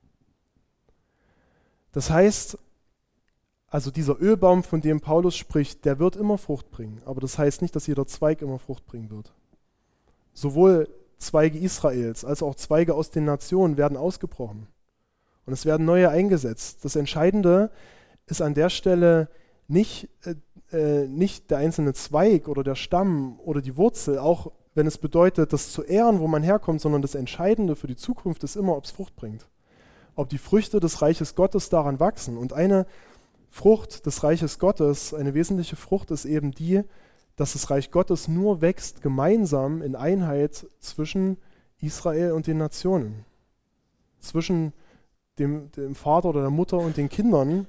Das heißt, also dieser Ölbaum, von dem Paulus spricht, der wird immer Frucht bringen, aber das heißt nicht, dass jeder Zweig immer Frucht bringen wird. Sowohl Zweige Israels als auch Zweige aus den Nationen werden ausgebrochen. Und es werden neue eingesetzt. Das Entscheidende ist an der Stelle nicht, äh, nicht der einzelne Zweig oder der Stamm oder die Wurzel, auch wenn es bedeutet, das zu ehren, wo man herkommt, sondern das Entscheidende für die Zukunft ist immer, ob es Frucht bringt. Ob die Früchte des Reiches Gottes daran wachsen. Und eine Frucht des Reiches Gottes, eine wesentliche Frucht ist eben die, dass das Reich Gottes nur wächst gemeinsam in Einheit zwischen Israel und den Nationen. Zwischen dem, dem Vater oder der Mutter und den Kindern.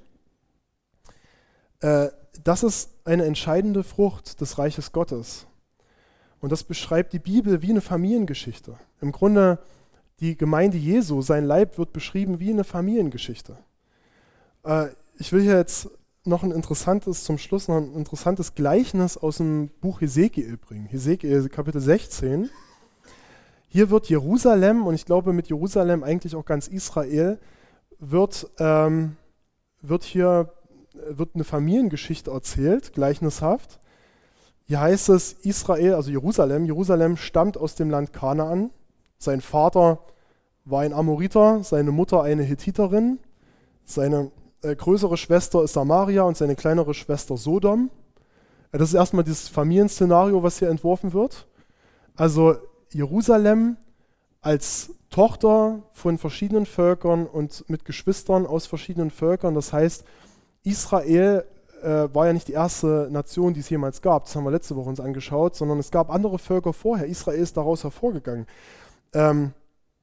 Äh, das ist eine entscheidende Frucht des Reiches Gottes. Und das beschreibt die Bibel wie eine Familiengeschichte. Im Grunde die Gemeinde Jesu, sein Leib wird beschrieben wie eine Familiengeschichte. Äh, ich will hier jetzt noch ein interessantes, zum Schluss noch ein interessantes Gleichnis aus dem Buch Hesekiel bringen. Hesekiel Kapitel sechzehn. Hier wird Jerusalem, und ich glaube mit Jerusalem eigentlich auch ganz Israel, wird, ähm, wird hier wird eine Familiengeschichte erzählt, gleichnishaft. Hier heißt es, Israel, also Jerusalem, Jerusalem stammt aus dem Land Kanaan. Sein Vater war ein Amoriter, seine Mutter eine Hethiterin, seine äh, größere Schwester ist Samaria und seine kleinere Schwester Sodom. Äh, das ist erstmal dieses Familienszenario, was hier entworfen wird. Also Jerusalem als Tochter von verschiedenen Völkern und mit Geschwistern aus verschiedenen Völkern. Das heißt, Israel äh, war ja nicht die erste Nation, die es jemals gab. Das haben wir letzte Woche uns angeschaut, sondern es gab andere Völker vorher. Israel ist daraus hervorgegangen. Ähm,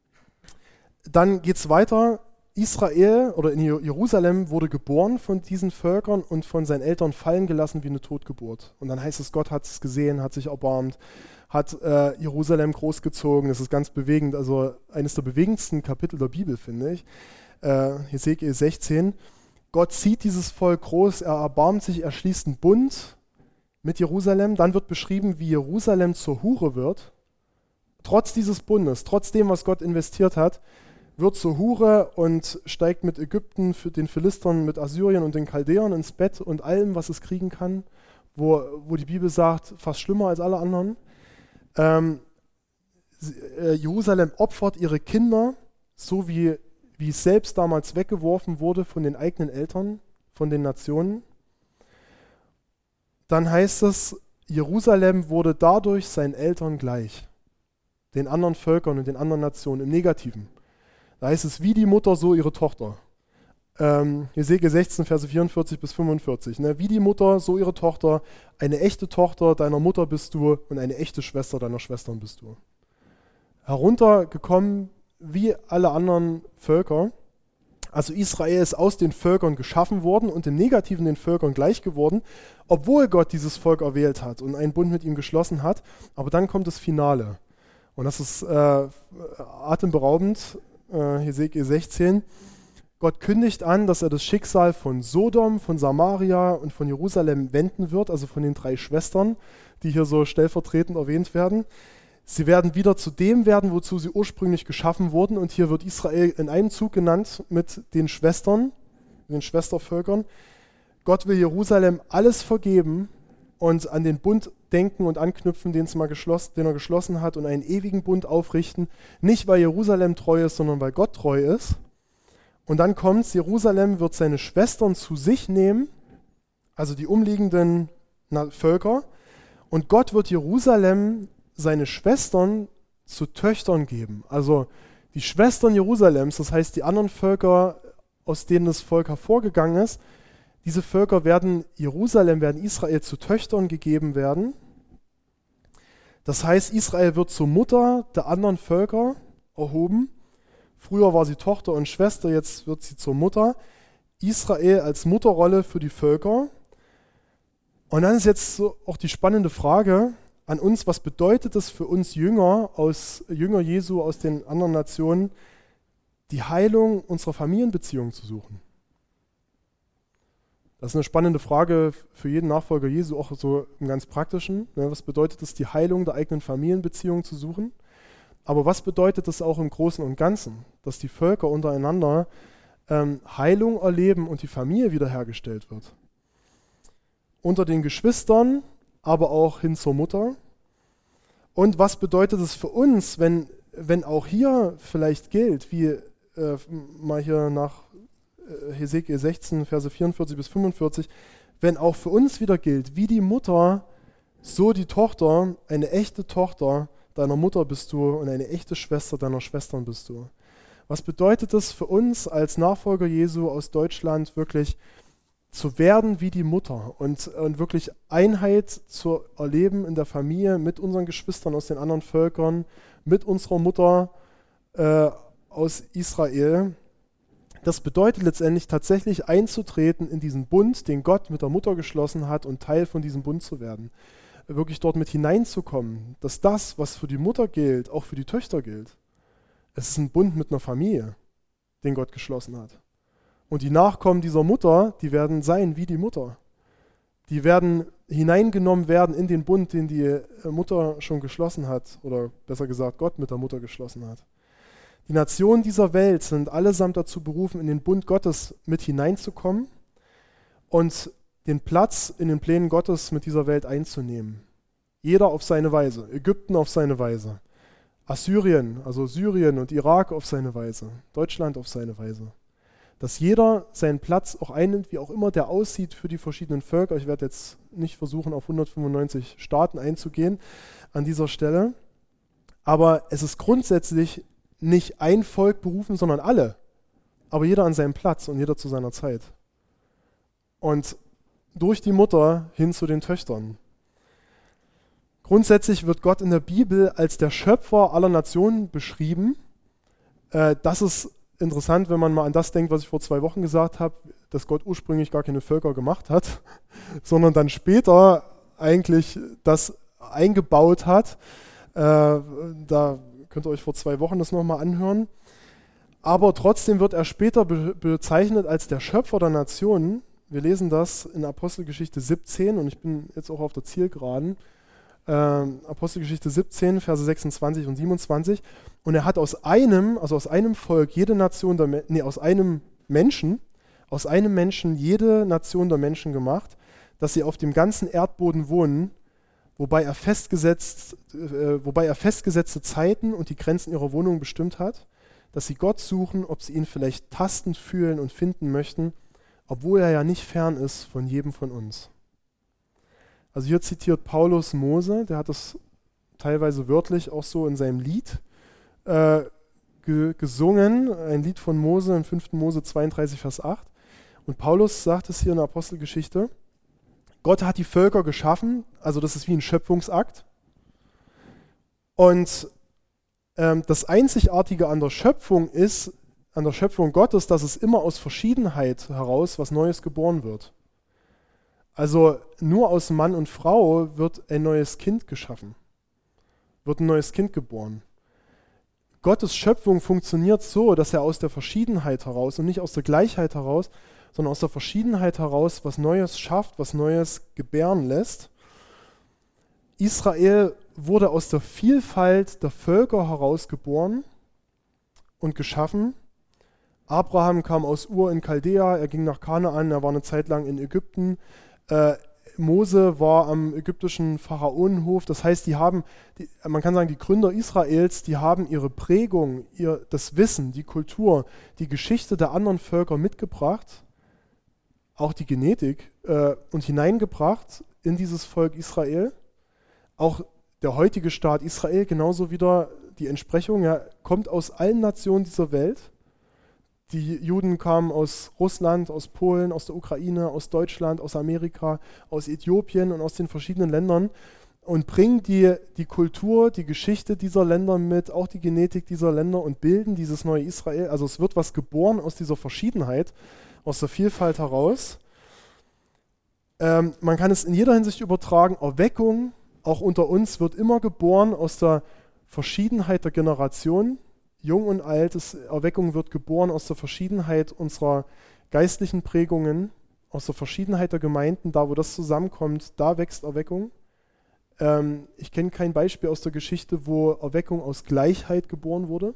dann geht es weiter. Israel oder in Jerusalem wurde geboren von diesen Völkern und von seinen Eltern fallen gelassen wie eine Totgeburt. Und dann heißt es, Gott hat es gesehen, hat sich erbarmt, hat äh, Jerusalem großgezogen. Das ist ganz bewegend, also eines der bewegendsten Kapitel der Bibel, finde ich. Äh, Hesekiel sechzehn. Gott zieht dieses Volk groß, er erbarmt sich, er schließt einen Bund mit Jerusalem. Dann wird beschrieben, wie Jerusalem zur Hure wird. Trotz dieses Bundes, trotz dem, was Gott investiert hat, wird zur Hure und steigt mit Ägypten, für den Philistern, mit Assyrien und den Chaldäern ins Bett und allem, was es kriegen kann, wo, wo die Bibel sagt, fast schlimmer als alle anderen. Ähm, äh, Jerusalem opfert ihre Kinder, so wie, wie es selbst damals weggeworfen wurde von den eigenen Eltern, von den Nationen. Dann heißt es, Jerusalem wurde dadurch seinen Eltern gleich, den anderen Völkern und den anderen Nationen im Negativen. Da heißt es, wie die Mutter, so ihre Tochter. Ähm, Hesekiel sechzehn, Verse vierundvierzig bis fünfundvierzig. Ne? Wie die Mutter, so ihre Tochter. Eine echte Tochter deiner Mutter bist du und eine echte Schwester deiner Schwestern bist du. Heruntergekommen wie alle anderen Völker. Also Israel ist aus den Völkern geschaffen worden und im Negativen den Völkern gleich geworden, obwohl Gott dieses Volk erwählt hat und einen Bund mit ihm geschlossen hat. Aber dann kommt das Finale. Und das ist äh, atemberaubend. Hesekiel sechzehn. Gott kündigt an, dass er das Schicksal von Sodom, von Samaria und von Jerusalem wenden wird, also von den drei Schwestern, die hier so stellvertretend erwähnt werden. Sie werden wieder zu dem werden, wozu sie ursprünglich geschaffen wurden. Und hier wird Israel in einem Zug genannt mit den Schwestern, den Schwestervölkern. Gott will Jerusalem alles vergeben und an den Bund denken und anknüpfen, den, es mal geschlossen, den er geschlossen hat und einen ewigen Bund aufrichten. Nicht, weil Jerusalem treu ist, sondern weil Gott treu ist. Und dann kommt es, Jerusalem wird seine Schwestern zu sich nehmen, also die umliegenden Völker. Und Gott wird Jerusalem seine Schwestern zu Töchtern geben. Also die Schwestern Jerusalems, das heißt die anderen Völker, aus denen das Volk hervorgegangen ist, diese Völker werden Jerusalem, werden Israel zu Töchtern gegeben werden. Das heißt, Israel wird zur Mutter der anderen Völker erhoben. Früher war sie Tochter und Schwester, jetzt wird sie zur Mutter. Israel als Mutterrolle für die Völker. Und dann ist jetzt so auch die spannende Frage an uns, was bedeutet es für uns Jünger, aus, Jünger Jesu aus den anderen Nationen, die Heilung unserer Familienbeziehungen zu suchen? Das ist eine spannende Frage für jeden Nachfolger Jesu, auch so im ganz Praktischen. Was bedeutet es, die Heilung der eigenen Familienbeziehungen zu suchen? Aber was bedeutet es auch im Großen und Ganzen, dass die Völker untereinander ähm, Heilung erleben und die Familie wiederhergestellt wird? Unter den Geschwistern, aber auch hin zur Mutter. Und was bedeutet es für uns, wenn, wenn auch hier vielleicht gilt, wie äh, mal hier nach Hesekiel sechzehn, Verse vierundvierzig bis fünfundvierzig, wenn auch für uns wieder gilt, wie die Mutter, so die Tochter, eine echte Tochter deiner Mutter bist du und eine echte Schwester deiner Schwestern bist du. Was bedeutet es für uns als Nachfolger Jesu aus Deutschland wirklich zu werden wie die Mutter und, und wirklich Einheit zu erleben in der Familie mit unseren Geschwistern aus den anderen Völkern, mit unserer Mutter äh, aus Israel? Das bedeutet letztendlich tatsächlich einzutreten in diesen Bund, den Gott mit der Mutter geschlossen hat und Teil von diesem Bund zu werden. Wirklich dort mit hineinzukommen, dass das, was für die Mutter gilt, auch für die Töchter gilt. Es ist ein Bund mit einer Familie, den Gott geschlossen hat. Und die Nachkommen dieser Mutter, die werden sein wie die Mutter. Die werden hineingenommen werden in den Bund, den die Mutter schon geschlossen hat, oder besser gesagt Gott mit der Mutter geschlossen hat. Die Nationen dieser Welt sind allesamt dazu berufen, in den Bund Gottes mit hineinzukommen und den Platz in den Plänen Gottes mit dieser Welt einzunehmen. Jeder auf seine Weise. Ägypten auf seine Weise. Assyrien, also Syrien und Irak auf seine Weise. Deutschland auf seine Weise. Dass jeder seinen Platz auch einnimmt, wie auch immer der aussieht für die verschiedenen Völker. Ich werde jetzt nicht versuchen, auf hundertfünfundneunzig Staaten einzugehen an dieser Stelle. Aber es ist grundsätzlich nicht ein Volk berufen, sondern alle. Aber jeder an seinem Platz und jeder zu seiner Zeit. Und durch die Mutter hin zu den Töchtern. Grundsätzlich wird Gott in der Bibel als der Schöpfer aller Nationen beschrieben. Äh, das ist interessant, wenn man mal an das denkt, was ich vor zwei Wochen gesagt habe, dass Gott ursprünglich gar keine Völker gemacht hat, sondern dann später eigentlich das eingebaut hat. Äh, da könnt ihr euch vor zwei Wochen das nochmal anhören. Aber trotzdem wird er später be- bezeichnet als der Schöpfer der Nationen. Wir lesen das in Apostelgeschichte siebzehn und ich bin jetzt auch auf der Zielgeraden. Äh, Apostelgeschichte siebzehn, Verse sechsundzwanzig und siebenundzwanzig. Und er hat aus einem, also aus einem Volk, jede Nation der Me- nee, aus einem Menschen, aus einem Menschen jede Nation der Menschen gemacht, dass sie auf dem ganzen Erdboden wohnen, wobei er festgesetzt, äh, wobei er festgesetzte Zeiten und die Grenzen ihrer Wohnung bestimmt hat, dass sie Gott suchen, ob sie ihn vielleicht tastend fühlen und finden möchten, obwohl er ja nicht fern ist von jedem von uns. Also hier zitiert Paulus Mose, der hat das teilweise wörtlich auch so in seinem Lied äh, ge- gesungen, ein Lied von Mose in fünften Mose zweiunddreißig, Vers acht. Und Paulus sagt es hier in der Apostelgeschichte, Gott hat die Völker geschaffen, also das ist wie ein Schöpfungsakt. Und ähm, das Einzigartige an der Schöpfung ist, an der Schöpfung Gottes, dass es immer aus Verschiedenheit heraus was Neues geboren wird. Also nur aus Mann und Frau wird ein neues Kind geschaffen, wird ein neues Kind geboren. Gottes Schöpfung funktioniert so, dass er aus der Verschiedenheit heraus und nicht aus der Gleichheit heraus, sondern aus der Verschiedenheit heraus was Neues schafft, was Neues gebären lässt. Israel wurde aus der Vielfalt der Völker heraus geboren und geschaffen. Abraham kam aus Ur in Chaldea, er ging nach Kanaan, er war eine Zeit lang in Ägypten. Äh, Mose war am ägyptischen Pharaonenhof, das heißt, die haben, die, man kann sagen, die Gründer Israels, die haben ihre Prägung, ihr, das Wissen, die Kultur, die Geschichte der anderen Völker mitgebracht, auch die Genetik, äh, und hineingebracht in dieses Volk Israel. Auch der heutige Staat Israel, genauso wieder die Entsprechung, ja, kommt aus allen Nationen dieser Welt. Die Juden kamen aus Russland, aus Polen, aus der Ukraine, aus Deutschland, aus Amerika, aus Äthiopien und aus den verschiedenen Ländern und bringen die, die Kultur, die Geschichte dieser Länder mit, auch die Genetik dieser Länder und bilden dieses neue Israel. Also es wird was geboren aus dieser Verschiedenheit, aus der Vielfalt heraus. Ähm, man kann es in jeder Hinsicht übertragen. Erweckung, auch unter uns, wird immer geboren aus der Verschiedenheit der Generationen. Jung und alt, das Erweckung wird geboren aus der Verschiedenheit unserer geistlichen Prägungen, aus der Verschiedenheit der Gemeinden, da wo das zusammenkommt, da wächst Erweckung. Ähm, ich kenne kein Beispiel aus der Geschichte, wo Erweckung aus Gleichheit geboren wurde,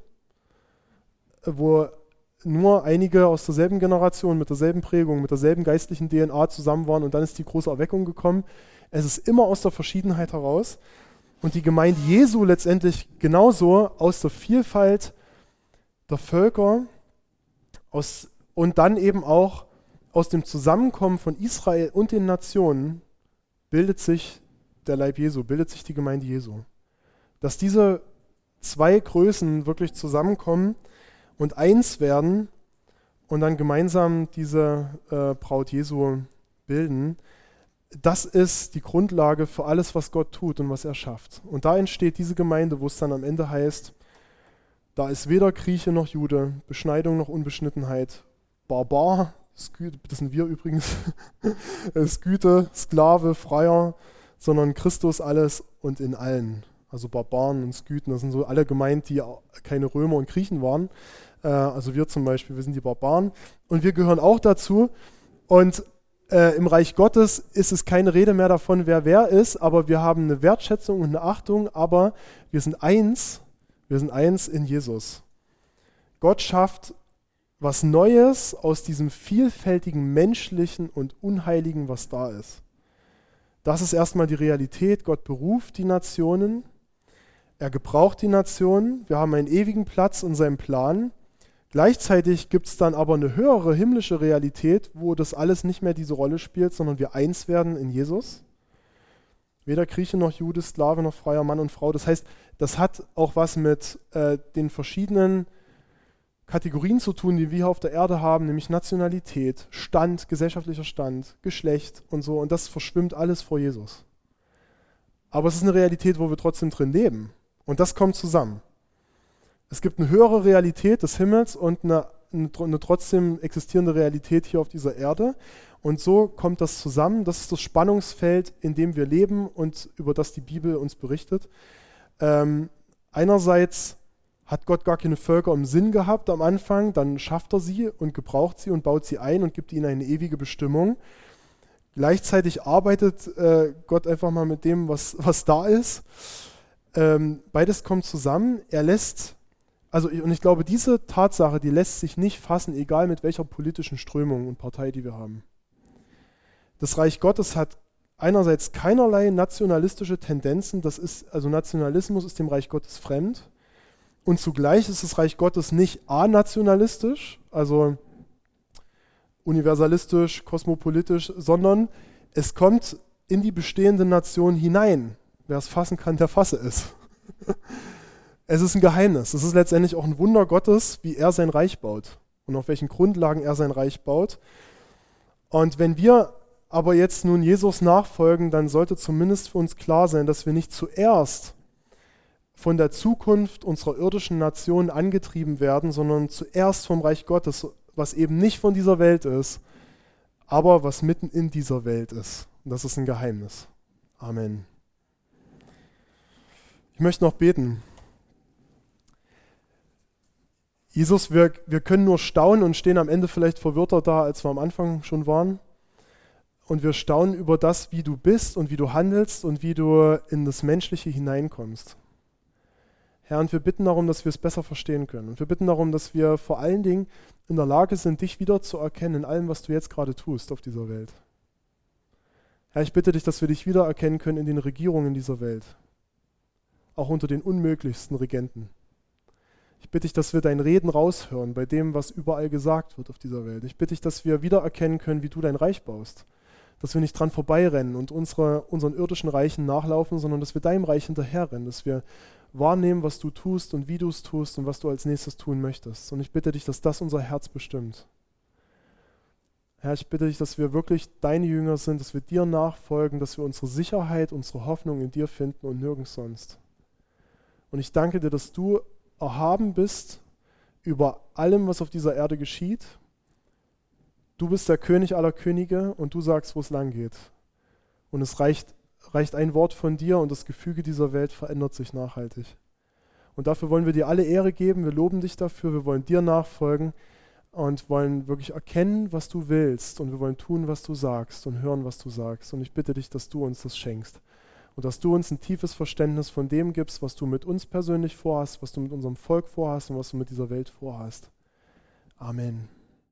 wo nur einige aus derselben Generation, mit derselben Prägung, mit derselben geistlichen D N A zusammen waren und dann ist die große Erweckung gekommen. Es ist immer aus der Verschiedenheit heraus. Und die Gemeinde Jesu letztendlich genauso aus der Vielfalt der Völker, aus Und dann eben auch aus dem Zusammenkommen von Israel und den Nationen bildet sich der Leib Jesu, bildet sich die Gemeinde Jesu. Dass diese zwei Größen wirklich zusammenkommen und eins werden und dann gemeinsam diese äh, Braut Jesu bilden, das ist die Grundlage für alles, was Gott tut und was er schafft. Und da entsteht diese Gemeinde, wo es dann am Ende heißt, da ist weder Grieche noch Jude, Beschneidung noch Unbeschnittenheit, Barbar, Skü- das sind wir übrigens, Sküte, Sklave, Freier, sondern Christus alles und in allen. Also Barbaren und Sküten, das sind so alle gemeint, die keine Römer und Griechen waren. Äh, also wir zum Beispiel, wir sind die Barbaren. Und wir gehören auch dazu. Und äh, im Reich Gottes ist es keine Rede mehr davon, wer wer ist, aber wir haben eine Wertschätzung und eine Achtung, aber wir sind eins, wir sind eins in Jesus. Gott schafft was Neues aus diesem vielfältigen Menschlichen und Unheiligen, was da ist. Das ist erstmal die Realität. Gott beruft die Nationen, er gebraucht die Nationen, wir haben einen ewigen Platz in seinem Plan. Gleichzeitig gibt es dann aber eine höhere himmlische Realität, wo das alles nicht mehr diese Rolle spielt, sondern wir eins werden in Jesus. Weder Grieche noch Jude, Sklave noch freier Mann und Frau. Das heißt, das hat auch was mit äh, den verschiedenen Kategorien zu tun, die wir auf der Erde haben, nämlich Nationalität, Stand, gesellschaftlicher Stand, Geschlecht und so. Und das verschwimmt alles vor Jesus. Aber es ist eine Realität, wo wir trotzdem drin leben. Und das kommt zusammen. Es gibt eine höhere Realität des Himmels und eine, eine, eine trotzdem existierende Realität hier auf dieser Erde. Und so kommt das zusammen. Das ist das Spannungsfeld, in dem wir leben und über das die Bibel uns berichtet. Ähm, einerseits hat Gott gar keine Völker im Sinn gehabt am Anfang, dann schafft er sie und gebraucht sie und baut sie ein und gibt ihnen eine ewige Bestimmung. Gleichzeitig arbeitet äh, Gott einfach mal mit dem, was, was da ist. Ähm, beides kommt zusammen. Er lässt, also und ich glaube, diese Tatsache, die lässt sich nicht fassen, egal mit welcher politischen Strömung und Partei, die wir haben. Das Reich Gottes hat einerseits keinerlei nationalistische Tendenzen, das ist, also Nationalismus ist dem Reich Gottes fremd. Und zugleich ist das Reich Gottes nicht anationalistisch, also universalistisch, kosmopolitisch, sondern es kommt in die bestehende Nation hinein. Wer es fassen kann, der fasse es. Es ist ein Geheimnis. Es ist letztendlich auch ein Wunder Gottes, wie er sein Reich baut und auf welchen Grundlagen er sein Reich baut. Und wenn wir aber jetzt nun Jesus nachfolgen, dann sollte zumindest für uns klar sein, dass wir nicht zuerst von der Zukunft unserer irdischen Nation angetrieben werden, sondern zuerst vom Reich Gottes, was eben nicht von dieser Welt ist, aber was mitten in dieser Welt ist. Und das ist ein Geheimnis. Amen. Ich möchte noch beten. Jesus, wir, wir können nur staunen und stehen am Ende vielleicht verwirrter da, als wir am Anfang schon waren. Und wir staunen über das, wie du bist und wie du handelst und wie du in das Menschliche hineinkommst. Herr, und wir bitten darum, dass wir es besser verstehen können. Und wir bitten darum, dass wir vor allen Dingen in der Lage sind, dich wieder zu erkennen in allem, was du jetzt gerade tust auf dieser Welt. Herr, ich bitte dich, dass wir dich wiedererkennen können in den Regierungen dieser Welt. Auch unter den unmöglichsten Regenten. Ich bitte dich, dass wir dein Reden raushören bei dem, was überall gesagt wird auf dieser Welt. Ich bitte dich, dass wir wiedererkennen können, wie du dein Reich baust. Dass wir nicht dran vorbeirennen und unsere, unseren irdischen Reichen nachlaufen, sondern dass wir deinem Reich hinterherrennen. Dass wir wahrnehmen, was du tust und wie du es tust und was du als nächstes tun möchtest. Und ich bitte dich, dass das unser Herz bestimmt. Herr, ich bitte dich, dass wir wirklich deine Jünger sind, dass wir dir nachfolgen, dass wir unsere Sicherheit, unsere Hoffnung in dir finden und nirgends sonst. Und ich danke dir, dass du erhaben bist über allem, was auf dieser Erde geschieht. Du bist der König aller Könige und du sagst, wo es lang geht. Und es reicht, reicht ein Wort von dir und das Gefüge dieser Welt verändert sich nachhaltig. Und dafür wollen wir dir alle Ehre geben, wir loben dich dafür, wir wollen dir nachfolgen und wollen wirklich erkennen, was du willst und wir wollen tun, was du sagst und hören, was du sagst. Und ich bitte dich, dass du uns das schenkst und dass du uns ein tiefes Verständnis von dem gibst, was du mit uns persönlich vorhast, was du mit unserem Volk vorhast und was du mit dieser Welt vorhast. Amen.